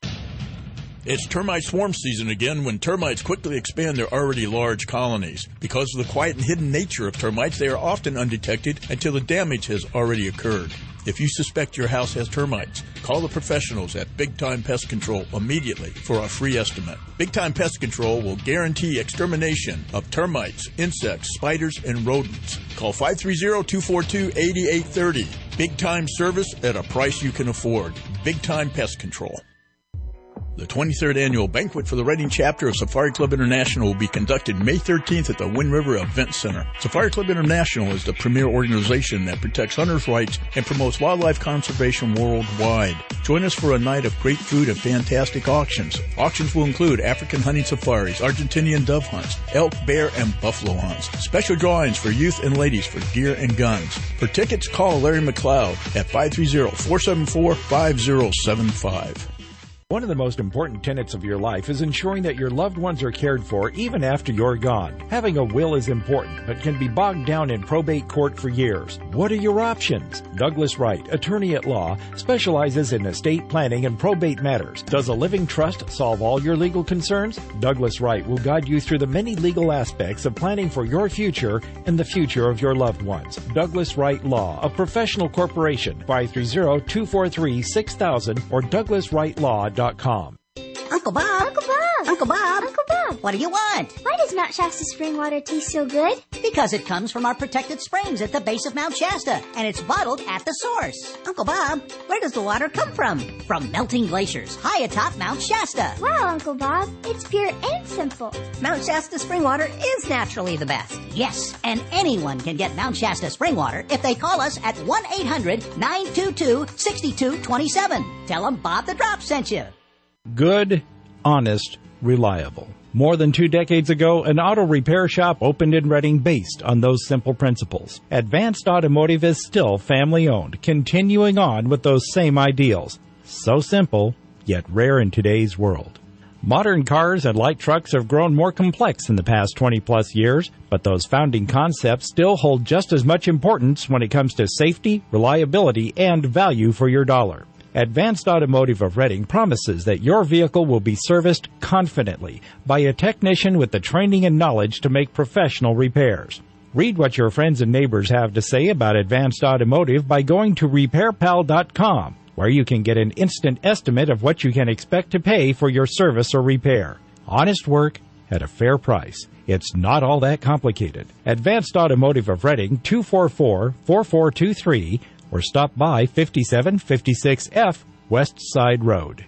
It's termite swarm season again when termites quickly expand their already large colonies. Because of the quiet and hidden nature of termites, they are often undetected until the damage has already occurred. If you suspect your house has termites, call the professionals at Big Time Pest Control immediately for a free estimate. Big Time Pest Control will guarantee extermination of termites, insects, spiders, and rodents. Call 530-242-8830. Big Time service at a price you can afford. Big Time Pest Control. The 23rd Annual Banquet for the Reading Chapter of Safari Club International will be conducted May 13th at the Wind River Event Center. Safari Club International is the premier organization that protects hunters' rights and promotes wildlife conservation worldwide. Join us for a night of great food and fantastic auctions. Auctions will include African hunting safaris, Argentinian dove hunts, elk, bear, and buffalo hunts. Special drawings for youth and ladies for deer and guns. For tickets, call Larry McLeod at 530-474-5075. One of the most important tenets of your life is ensuring that your loved ones are cared for even after you're gone. Having a will is important, but can be bogged down in probate court for years. What are your options? Douglas Wright, attorney at law, specializes in estate planning and probate matters. Does a living trust solve all your legal concerns? Douglas Wright will guide you through the many legal aspects of planning for your future and the future of your loved ones. Douglas Wright Law, a professional corporation, 530-243-6000 or DouglasWrightLaw.com. Uncle Bob, Uncle Bob, Uncle Bob, Uncle Bob. Bob. What do you want? Why does Mount Shasta spring water taste so good? Because it comes from our protected springs at the base of Mount Shasta, and it's bottled at the source. Uncle Bob, where does the water come from? From melting glaciers high atop Mount Shasta. Wow, Uncle Bob, it's pure and simple. Mount Shasta spring water is naturally the best. Yes, and anyone can get Mount Shasta spring water if they call us at 1-800-922-6227. Tell them Bob the Drop sent you. Good, honest, reliable. More than 2 decades ago, an auto repair shop opened in Reading based on those simple principles. Advanced Automotive is still family-owned, continuing on with those same ideals. So simple, yet rare in today's world. Modern cars and light trucks have grown more complex in the past 20-plus years, but those founding concepts still hold just as much importance when it comes to safety, reliability, and value for your dollar. Advanced Automotive of Reading promises that your vehicle will be serviced confidently by a technician with the training and knowledge to make professional repairs. Read what your friends and neighbors have to say about Advanced Automotive by going to RepairPal.com, where you can get an instant estimate of what you can expect to pay for your service or repair. Honest work at a fair price. It's not all that complicated. Advanced Automotive of Reading, 244-4423, or stop by 5756F West Side Road.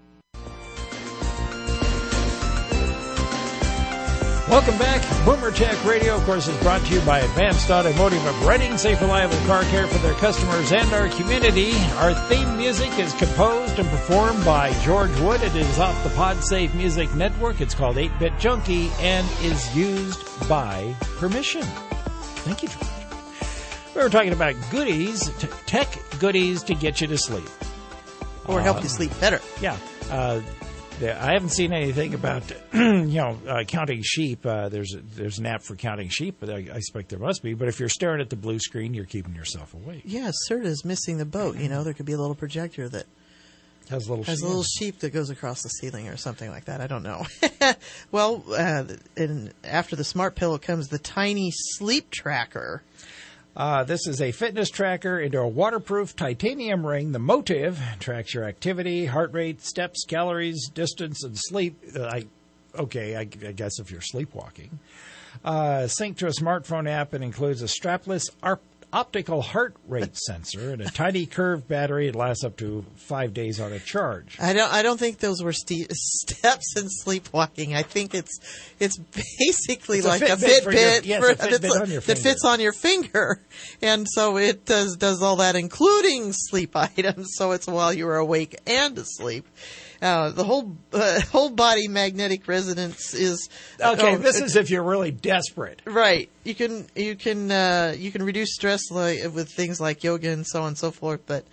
Welcome back. Boomer Tech Radio, of course, is brought to you by Advanced Automotive of Reading. Safe, reliable car care for their customers and our community. Our theme music is composed and performed by George Wood. It is off the PodSafe Music Network. It's called 8-Bit Junkie and is used by permission. Thank you, George. We were talking about goodies, tech goodies to get you to sleep. Or help you sleep better. Yeah. I haven't seen anything about, counting sheep. There's an app for counting sheep, but I expect there must be. But if you're staring at the blue screen, you're keeping yourself awake. Yeah, CERTA's missing the boat. There could be a little projector that has a little sheep that goes across the ceiling or something like that. I don't know. Well, and after the smart pillow comes the tiny sleep tracker. This is a fitness tracker into a waterproof titanium ring. The Motive tracks your activity, heart rate, steps, calories, distance, and sleep. I guess if you're sleepwalking. Sync to a smartphone app. It includes a strapless optical heart rate sensor and a tiny curved battery. It lasts up to 5 days on a charge. I don't think those were steps in sleepwalking. I think it's basically it's like a Fitbit, that fits on your finger, and so it does all that, including sleep items. So it's while you are awake and asleep. The whole body magnetic resonance is okay. This is if you're really desperate, right? You can reduce stress with things like yoga and so on and so forth. But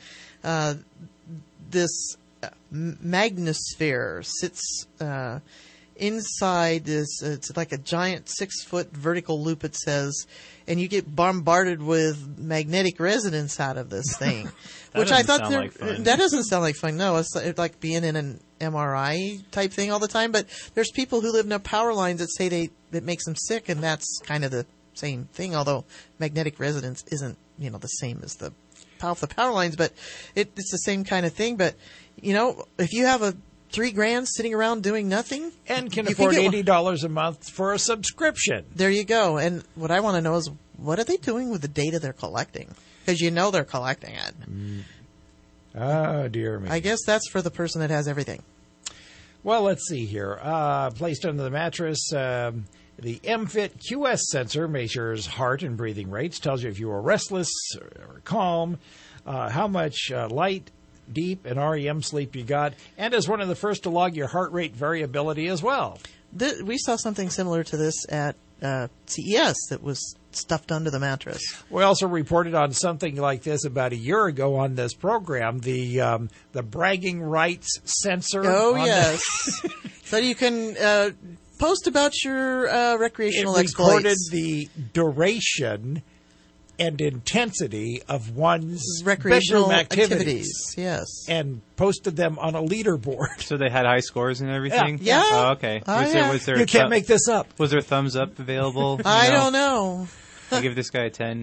this Magnosphere sits inside this. It's like a giant 6-foot vertical loop. It says, and you get bombarded with magnetic resonance out of this thing. Which I thought that doesn't sound like fun. No, it's like being in an MRI type thing all the time. But there's people who live near power lines that say it makes them sick, and that's kind of the same thing. Although magnetic resonance isn't the same as the power lines, but it's the same kind of thing. But if you have $3,000 sitting around doing nothing and can afford $80 a month for a subscription, there you go. And what I want to know is, what are they doing with the data they're collecting? Because they're collecting it. Oh, dear me. I guess that's for the person that has everything. Well, let's see here. Placed under the mattress, the MFit QS sensor measures heart and breathing rates, tells you if you are restless or calm, how much light, deep, and REM sleep you got, and is one of the first to log your heart rate variability as well. We saw something similar to this at CES that was stuffed under the mattress. We also reported on something like this about a year ago on this program, the bragging rights sensor. Oh, yes. So you can post about your recreational exploits. It recorded the duration and intensity of one's recreational bedroom activities. Yes. And posted them on a leaderboard. So they had high scores and everything? Yeah. Oh, okay. Was there you can't make this up. Was there thumbs up available? I don't know. I give this guy a 10.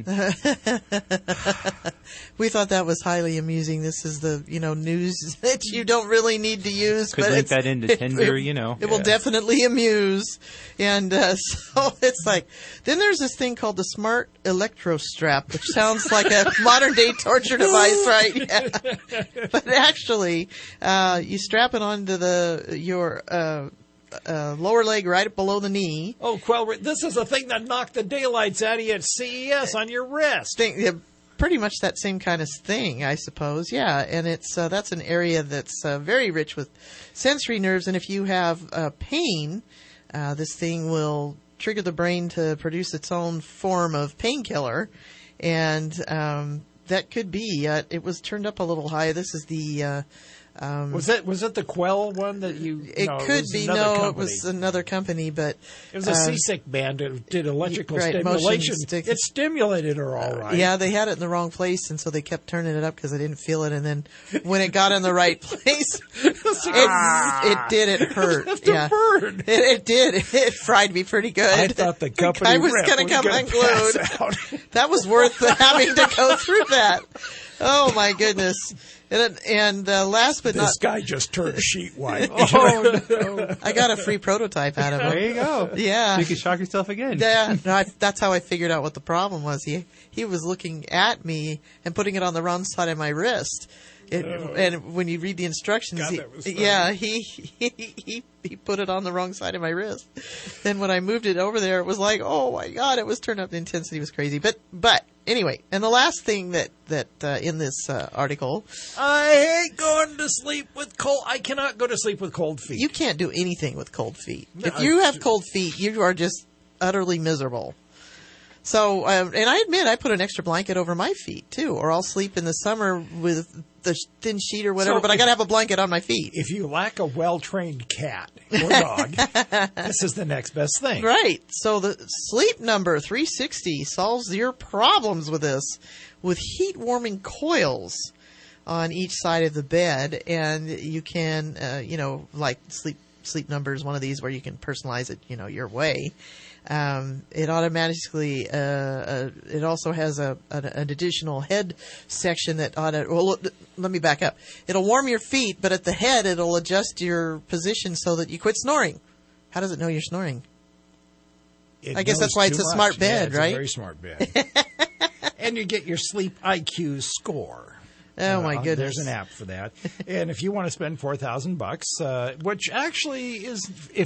We thought that was highly amusing. This is the news that you don't really need to use. Could but link that into Tinder, It will definitely amuse. And so it's like, then there's this thing called the Smart Electro Strap, which sounds like a modern-day torture device, right? Yeah. But actually, you strap it onto your lower leg right below the knee. Oh, Quell, this is a thing that knocked the daylights out of you at CES on your wrist. Pretty much that same kind of thing, I suppose. Yeah, and it's that's an area that's very rich with sensory nerves. And if you have pain, this thing will trigger the brain to produce its own form of painkiller, and that could be. It was turned up a little high. This is the. Was it the Quell one that you? It could be. No, company. It was another company, but it was a seasick band that did electrical right, stimulation. It stimulated her all right. Yeah, they had it in the wrong place, and so they kept turning it up because they didn't feel it. And then when it got in the right place, it did. It hurt. Yeah, it did. It fried me pretty good. I thought the company I was going to come unglued. That was worth having to go through that. Oh my goodness. And last but not... This guy just turned sheet white. No. I got a free prototype out of him. There you go. Yeah. So you can shock yourself again. Yeah. No, that's how I figured out what the problem was. He was looking at me and putting it on the wrong side of my wrist. And when you read the instructions, he put it on the wrong side of my wrist. Then when I moved it over there, it was like, oh my God, it was turned up. The intensity was crazy. But anyway, and the last thing that in this article, I hate going to sleep with cold. I cannot go to sleep with cold feet. You can't do anything with cold feet. If you have cold feet, you are just utterly miserable. So, and I admit, I put an extra blanket over my feet too, or I'll sleep in the summer with the thin sheet or whatever, but I got to have a blanket on my feet. If you lack a well-trained cat or dog, this is the next best thing. Right. So the Sleep Number 360 solves your problems with this with heat-warming coils on each side of the bed, and you can, like Sleep Number is one of these where you can personalize it, your way. It automatically, it also has an additional head section that let me back up. It'll warm your feet, but at the head, it'll adjust your position so that you quit snoring. How does it know you're snoring? I guess that's why it's a smart bed, it's right? A very smart bed. And you get your sleep IQ score. Oh my goodness! There's an app for that. And if you want to spend $4,000, which actually is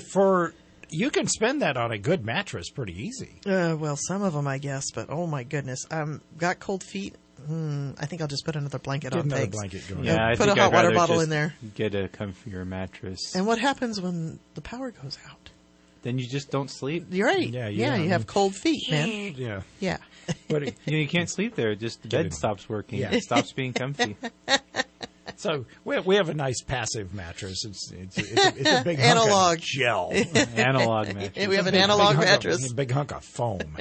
you can spend that on a good mattress pretty easy. Well, some of them, I guess, but oh my goodness. Got cold feet. I think I'll just put another blanket on. Another blanket going. Yeah, I put think a hot I'd water bottle in there. Get a comfier mattress. And what happens when the power goes out? Then you just don't sleep. You're right. Yeah, you have cold feet, man. Yeah. Yeah. But you can't sleep there. Just the bed stops working. Yeah. It stops being comfy. So we have a nice passive mattress. It's a big analog hunk of gel. Analog mattress. We have an analog mattress. A big hunk of foam.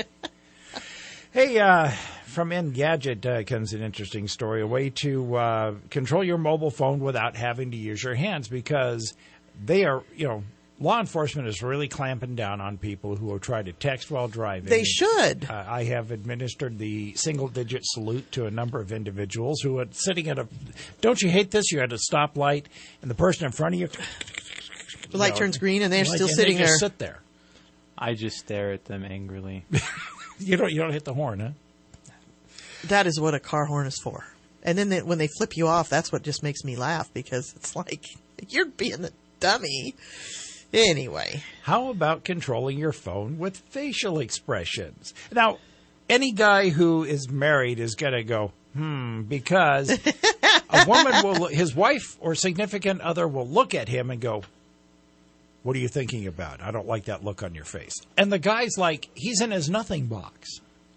Hey, from Engadget comes an interesting story. A way to control your mobile phone without having to use your hands, because they are, law enforcement is really clamping down on people who will try to text while driving. They should. I have administered the single-digit salute to a number of individuals who are sitting at don't you hate this? You're at a stoplight, and the person in front of you... The light turns green, and they're still sitting there. Just sit there. I just stare at them angrily. You don't hit the horn, huh? That is what a car horn is for. And then when they flip you off, that's what just makes me laugh, because it's like, you're being the dummy. Anyway. How about controlling your phone with facial expressions? Now, any guy who is married is going to go, because a woman his wife or significant other will look at him and go, what are you thinking about? I don't like that look on your face. And the guy's like, he's in his nothing box.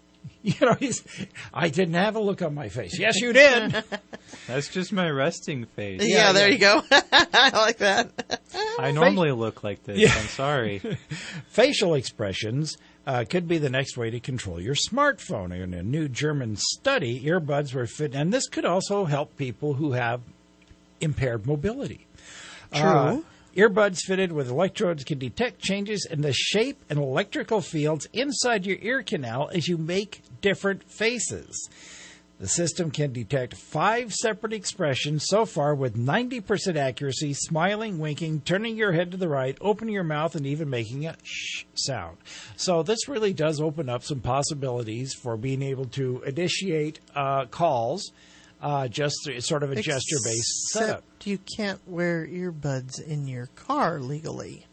I didn't have a look on my face. Yes, you did. That's just my resting face. Yeah, there you go. I like that. I normally look like this. Yeah. I'm sorry. Facial expressions could be the next way to control your smartphone. In a new German study, earbuds were fit, and this could also help people who have impaired mobility. True. Earbuds fitted with electrodes can detect changes in the shape and electrical fields inside your ear canal as you make different faces. The system can detect 5 separate expressions so far with 90% accuracy, smiling, winking, turning your head to the right, opening your mouth, and even making a shh sound. So this really does open up some possibilities for being able to initiate calls, just sort of a gesture-based setup. Except you can't wear earbuds in your car legally.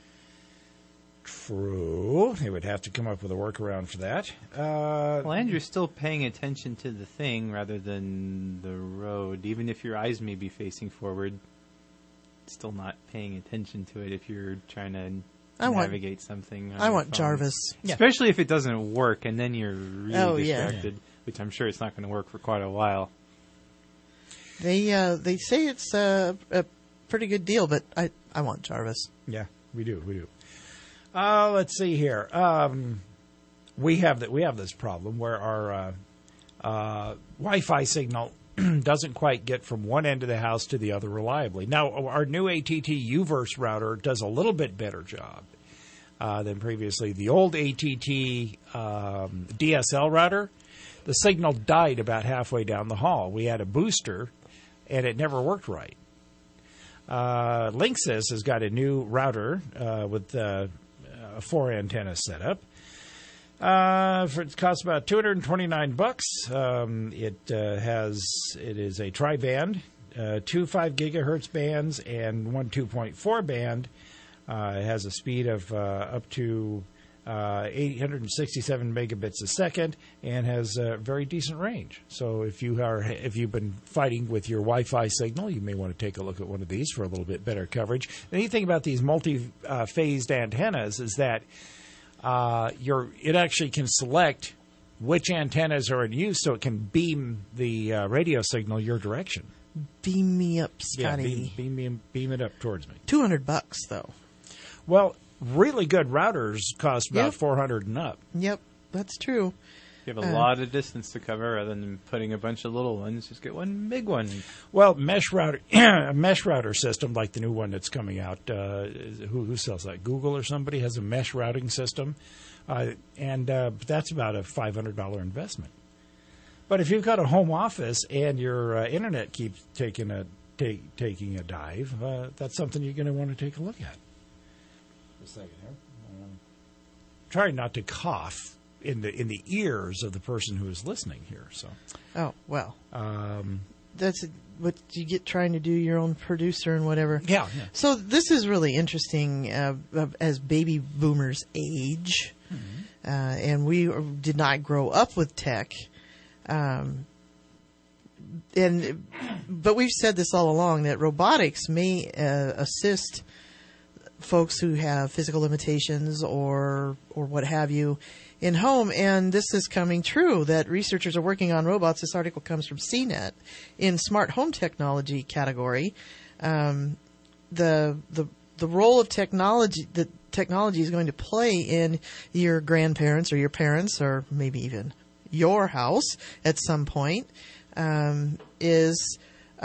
True. They would have to come up with a workaround for that. Well, and you're still paying attention to the thing rather than the road. Even if your eyes may be facing forward, still not paying attention to it if you're trying to navigate something. I want Jarvis. Especially if it doesn't work and then you're really distracted, which I'm sure it's not going to work for quite a while. They say it's a pretty good deal, but I want Jarvis. Yeah, we do. Let's see here. We have this problem where our Wi-Fi signal doesn't quite get from one end of the house to the other reliably. Now, our new ATT UVerse router does a little bit better job than previously. The old ATT DSL router, the signal died about halfway down the hall. We had a booster, and it never worked right. Linksys has got a new router with 4 antenna setup. It costs about $229. It is a tri-band, 2 5 gigahertz bands and 1 2.4 band. It has a speed of up to 867 megabits a second and has a very decent range. So if you've been fighting with your Wi-Fi signal, you may want to take a look at one of these for a little bit better coverage. The neat thing about these multi-phased antennas is that it actually can select which antennas are in use, so it can beam the radio signal your direction. Beam me up, Scotty. Yeah, beam it up towards me. $200 though. Well, really good routers cost about $400 and up. Yep, that's true. You have a lot of distance to cover rather than putting a bunch of little ones. Just get one big one. Well, a mesh router system like the new one that's coming out. Who sells that? Google or somebody has a mesh routing system, and that's about a $500 investment. But if you've got a home office and your internet keeps taking a dive, that's something you're going to want to take a look at. A second here. Try not to cough in the ears of the person who is listening here. So. Oh well. That's what you get trying to do your own producer and whatever. Yeah. So this is really interesting as baby boomers age, and we did not grow up with tech. But we've said this all along that robotics may assist folks who have physical limitations or what have you in home, and this is coming true that researchers are working on robots. This article comes from CNET in smart home technology category. The role of technology that technology is going to play in your grandparents or your parents or maybe even your house at some point is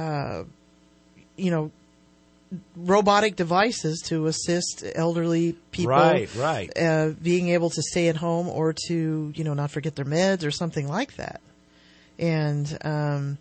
robotic devices to assist elderly people, right. Being able to stay at home or to not forget their meds or something like that. And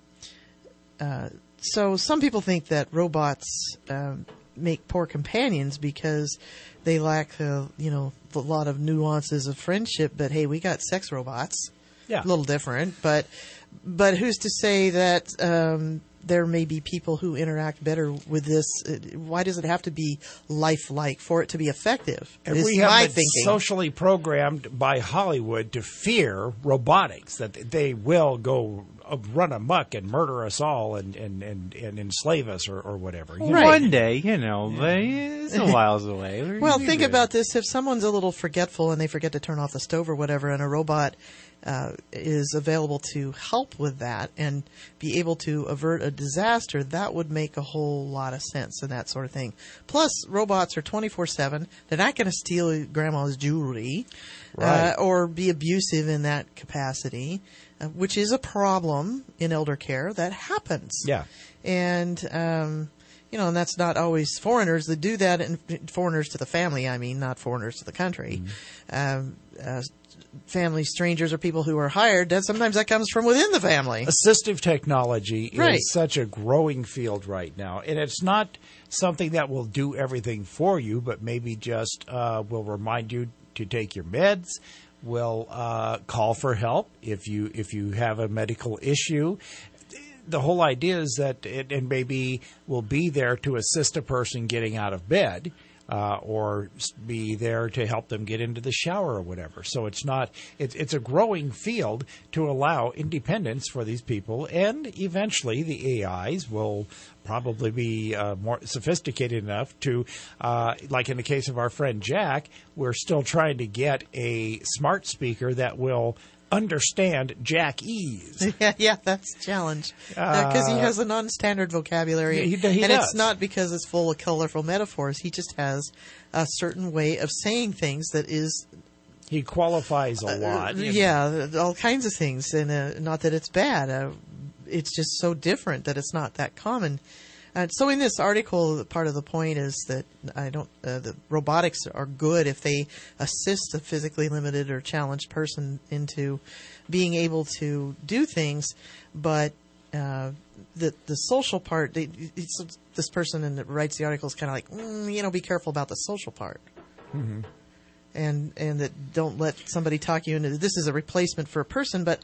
so some people think that robots make poor companions because they lack a lot of nuances of friendship. But hey, we got sex robots. Yeah, a little different, but who's to say that there may be people who interact better with this? Why does it have to be lifelike for it to be effective? And we have been socially programmed by Hollywood to fear robotics, that they will go run amok and murder us all and enslave us or whatever. Right. One day, it's a whiles away. Well, think about this. If someone's a little forgetful and they forget to turn off the stove or whatever, and a robot is available to help with that and be able to avert a disaster, that would make a whole lot of sense and that sort of thing. Plus, robots are 24/7. They're not going to steal grandma's jewelry or be abusive in that capacity, which is a problem in elder care. That happens. Yeah. And, And that's not always foreigners that do that, and foreigners to the family, I mean, not foreigners to the country. Family strangers or people who are hired, sometimes that comes from within the family. Assistive technology Right. is such a growing field right now, and it's not something that will do everything for you, but maybe just will remind you to take your meds, will call for help if you have a medical issue. The whole idea is that it maybe will be there to assist a person getting out of bed, or be there to help them get into the shower or whatever. So it's a growing field to allow independence for these people, and eventually the AIs will probably be more sophisticated enough to, like in the case of our friend Jack, we're still trying to get a smart speaker that will understand Jackese. Yeah, that's a challenge. Because he has a non-standard vocabulary. He and does. It's not because it's full of colorful metaphors. He just has a certain way of saying things that is... He qualifies a lot. Yeah, all kinds of things. And not that it's bad. It's just so different that it's not that common. So in this article, part of the point is that the robotics are good if they assist a physically limited or challenged person into being able to do things, but the social part, this person that writes the article is kind of like, be careful about the social part. Mm-hmm. And that don't let somebody talk you into this is a replacement for a person, but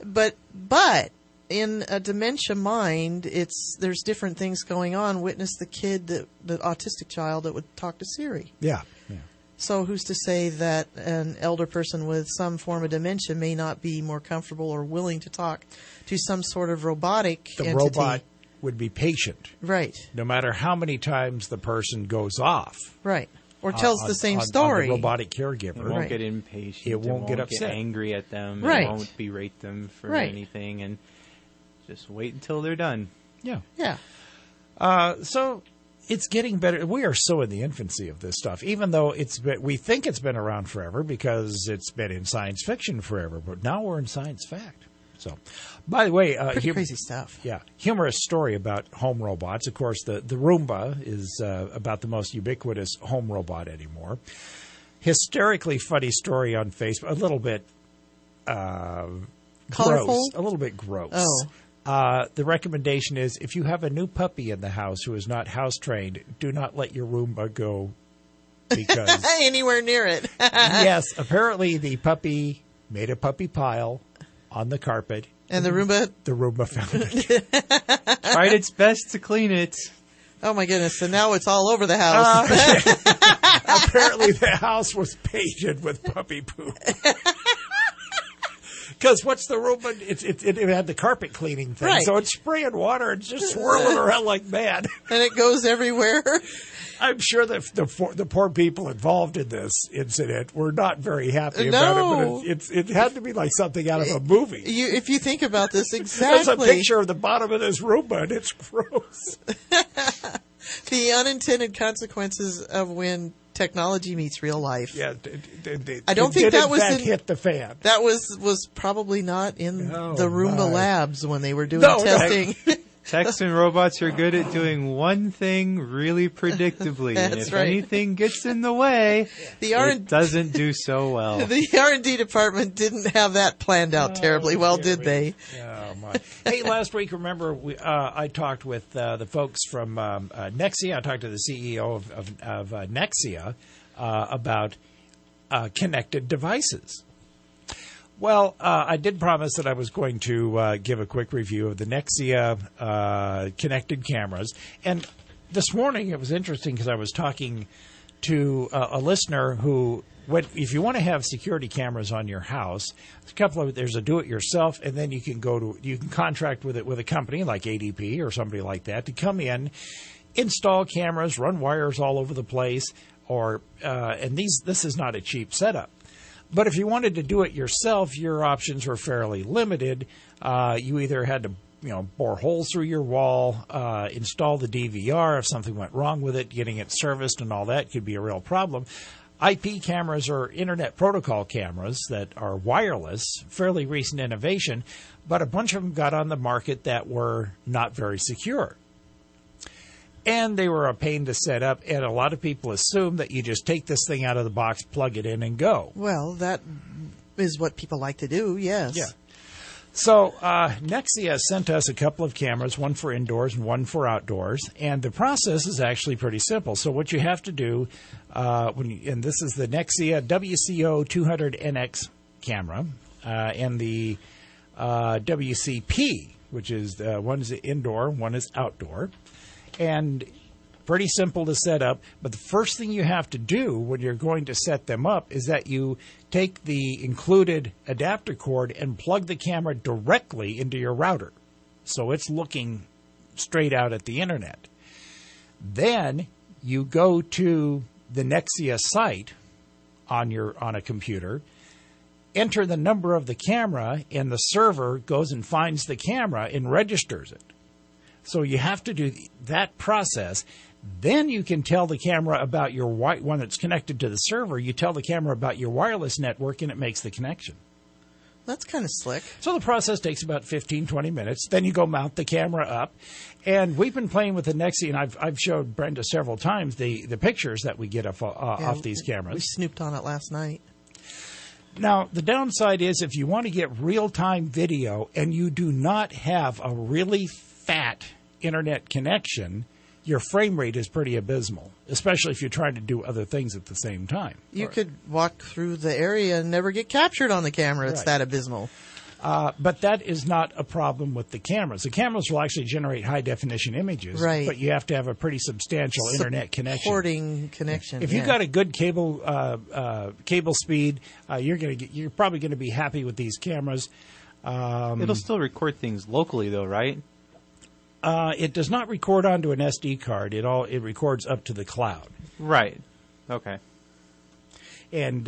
in a dementia mind, there's different things going on. Witness the autistic child that would talk to Siri. Yeah. So who's to say that an elder person with some form of dementia may not be more comfortable or willing to talk to some sort of robotic entity? The robot would be patient. Right. No matter how many times the person goes off. Right. Or tells the same story. On the robotic caregiver. It won't get impatient. It won't get upset. Get angry at them. Right. It won't berate them for anything. And just wait until they're done. Yeah. Yeah. So it's getting better. We are so in the infancy of this stuff, even though we think it's been around forever because it's been in science fiction forever. But now we're in science fact. So, by the way, pretty crazy stuff. Yeah, humorous story about home robots. Of course, the Roomba is about the most ubiquitous home robot anymore. Hysterically funny story on Facebook. A little bit colorful, gross. A little bit gross. Oh. The recommendation is if you have a new puppy in the house who is not house trained, do not let your Roomba go because anywhere near it. Yes, apparently the puppy made a puppy pile on the carpet. And the Roomba found it. Tried its best to clean it. Oh my goodness. And now it's all over the house. Apparently the house was painted with puppy poop. Because what's the Roomba? It had the carpet cleaning thing. Right. So it's spraying water and just swirling around like mad. And it goes everywhere. I'm sure that the poor people involved in this incident were not very happy about it, but it had to be like something out of a movie. If you think about this, exactly. There's a picture of the bottom of this Roomba, and it's gross. The unintended consequences of when technology meets real life. Yeah, I don't think that was hit the fan. That was probably not in the Roomba labs when they were doing testing. Techs and robots are good at doing one thing really predictably. That's and if right. anything gets in the way, it doesn't do so well. The R&D department didn't have that planned out terribly well, did they? Oh, my. Hey, last week, remember, I talked with the folks from Nexia. I talked to the CEO of Nexia about connected devices. Well, I did promise that I was going to give a quick review of the Nexia connected cameras. And this morning it was interesting because I was talking to a listener who, if you want to have security cameras on your house, there's a do-it-yourself, and then you can contract with a company like ADP or somebody like that to come in, install cameras, run wires all over the place, and this is not a cheap setup. But if you wanted to do it yourself, your options were fairly limited. You either had to, bore holes through your wall, install the DVR if something went wrong with it, getting it serviced and all that could be a real problem. IP cameras or Internet Protocol cameras that are wireless, fairly recent innovation, but a bunch of them got on the market that were not very secure. And they were a pain to set up, and a lot of people assume that you just take this thing out of the box, plug it in, and go. Well, that is what people like to do, yes. Yeah. So Nexia sent us a couple of cameras, one for indoors and one for outdoors, and the process is actually pretty simple. So what you have to do, and this is the Nexia WCO 200NX camera, and the WCP, which is one is indoor, one is outdoor, and pretty simple to set up. But the first thing you have to do when you're going to set them up is that you take the included adapter cord and plug the camera directly into your router. So it's looking straight out at the internet. Then you go to the Nexia site on a computer, enter the number of the camera, and the server goes and finds the camera and registers it. So you have to do that process. Then you can tell the camera about your one that's connected to the server. You tell the camera about your wireless network, and it makes the connection. That's kind of slick. So the process takes about 15, 20 minutes. Then you go mount the camera up. And we've been playing with the Nexia, and I've showed Brenda several times the pictures that we get off these cameras. We snooped on it last night. Now, the downside is if you want to get real-time video and you do not have a really fat internet connection, your frame rate is pretty abysmal, especially if you're trying to do other things at the same time. You could walk through the area and never get captured on the camera. It's that abysmal. But that is not a problem with the cameras. The cameras will actually generate high-definition images, right, but you have to have a pretty substantial internet connection. Supporting connection. If you've got a good cable speed, you're probably going to be happy with these cameras. It'll still record things locally, though, right? It does not record onto an SD card. It records up to the cloud. Right. Okay. And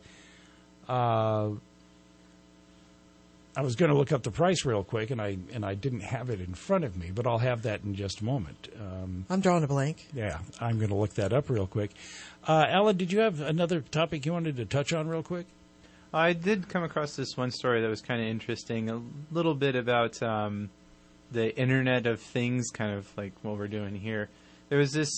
I was going to look up the price real quick, and I didn't have it in front of me, but I'll have that in just a moment. I'm drawing a blank. Yeah, I'm going to look that up real quick. Alan, did you have another topic you wanted to touch on real quick? I did come across this one story that was kind of interesting, a little bit about the Internet of Things, kind of like what we're doing here. There was this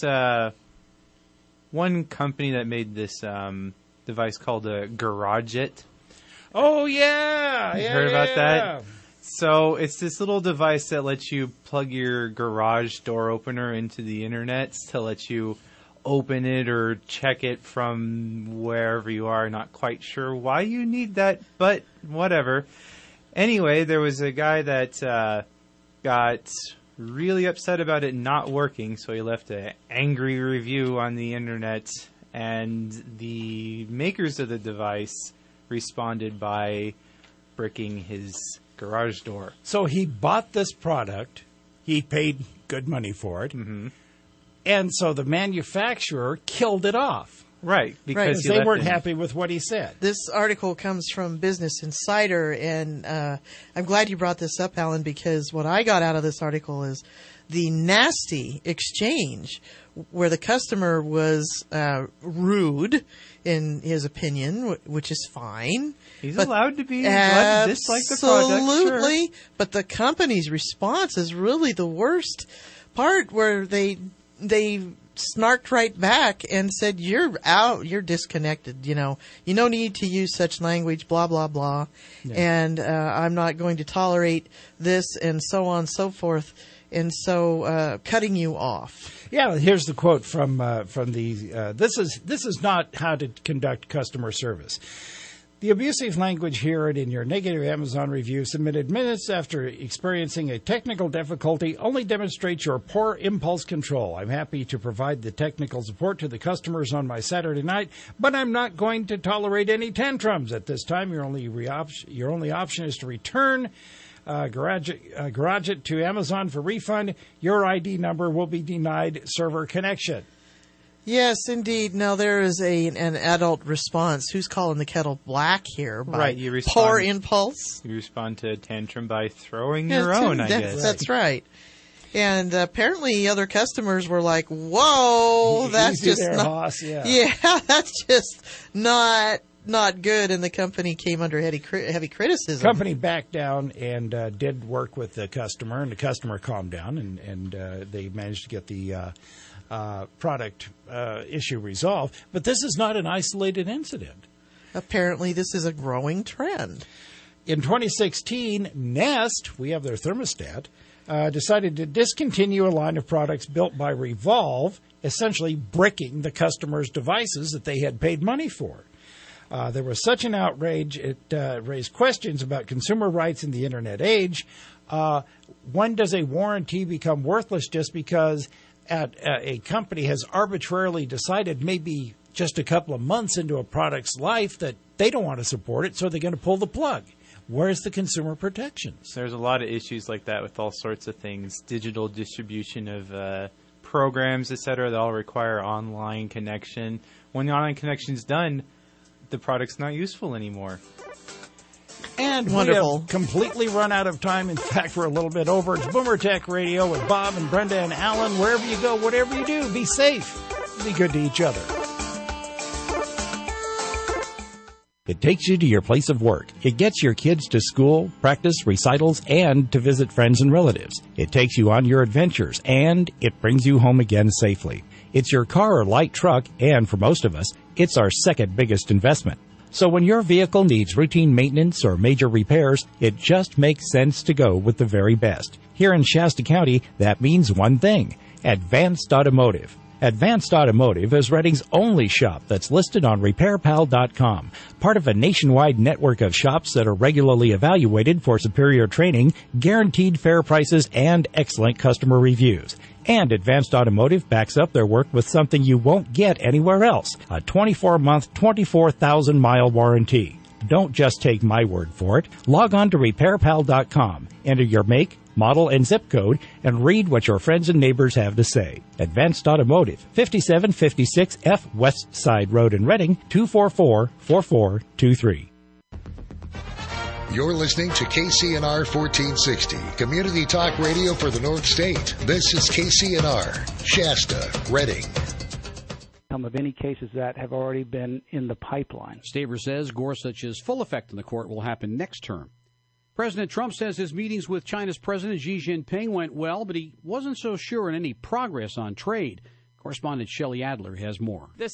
one company that made this device called a GarageIt. Oh, yeah! You heard about that? So it's this little device that lets you plug your garage door opener into the internet to let you open it or check it from wherever you are. Not quite sure why you need that, but whatever. Anyway, there was a guy that got really upset about it not working, so he left an angry review on the internet, and the makers of the device responded by bricking his garage door. So he bought this product, he paid good money for it, and so the manufacturer killed it off. Right, because they weren't happy with what he said. This article comes from Business Insider, and I'm glad you brought this up, Alan, because what I got out of this article is the nasty exchange where the customer was rude, in his opinion, which is fine. He's allowed to be allowed to dislike the product. Absolutely. Sure. But the company's response is really the worst part, where they snarked right back and said, "You're out. You're disconnected. You don't need to use such language. Blah blah blah." Yeah. And I'm not going to tolerate this, and so on and so forth. And so, cutting you off. Yeah, here's the quote from the. This is not how to conduct customer service. The abusive language here and in your negative Amazon review submitted minutes after experiencing a technical difficulty only demonstrates your poor impulse control. I'm happy to provide the technical support to the customers on my Saturday night, but I'm not going to tolerate any tantrums at this time. Your only option is to return. Garage it to Amazon for refund. Your ID number will be denied server connection. Yes, indeed. Now, there is an adult response. Who's calling the kettle black here? Right, you respond. Poor impulse? You respond to a tantrum by throwing your own, I guess. That's right. And apparently other customers were like, whoa, that's just not... Hoss, yeah, that's just not not good, and the company came under heavy criticism. Company backed down and did work with the customer, and the customer calmed down, and they managed to get the product issue resolved. But this is not an isolated incident. Apparently, this is a growing trend. In 2016, Nest, we have their thermostat, decided to discontinue a line of products built by Revolve, essentially bricking the customer's devices that they had paid money for. There was such an outrage, it raised questions about consumer rights in the Internet age. When does a warranty become worthless just because a company has arbitrarily decided maybe just a couple of months into a product's life that they don't want to support it, so they're going to pull the plug? Where's the consumer protections? There's a lot of issues like that with all sorts of things. Digital distribution of programs, etc., that all require online connection. When the online connection's done, the product's not useful anymore. And Wonderful. We have completely run out of time. In fact, we're a little bit over. It's Boomer Tech Radio with Bob and Brenda and Alan. Wherever you go, whatever you do, be safe. Be good to each other. It takes you to your place of work. It gets your kids to school, practice, recitals, and to visit friends and relatives. It takes you on your adventures, and it brings you home again safely. It's your car or light truck, and for most of us, it's our second biggest investment. So when your vehicle needs routine maintenance or major repairs, it just makes sense to go with the very best. Here in Shasta County, that means one thing: Advanced Automotive. Advanced Automotive is Reading's only shop that's listed on RepairPal.com, part of a nationwide network of shops that are regularly evaluated for superior training, guaranteed fair prices, and excellent customer reviews. And Advanced Automotive backs up their work with something you won't get anywhere else: a 24-month, 24,000-mile warranty. Don't just take my word for it. Log on to RepairPal.com, enter your make, model, and zip code, and read what your friends and neighbors have to say. Advanced Automotive, 5756 F West Side Road in Reading, 244-4423. You're listening to KCNR 1460, Community Talk Radio for the North State. This is KCNR, Shasta, Reading. Of any cases that have already been in the pipeline. Staver says Gorsuch's full effect in the court will happen next term. President Trump says his meetings with China's President Xi Jinping went well, but he wasn't so sure in any progress on trade. Correspondent Shelley Adler has more. The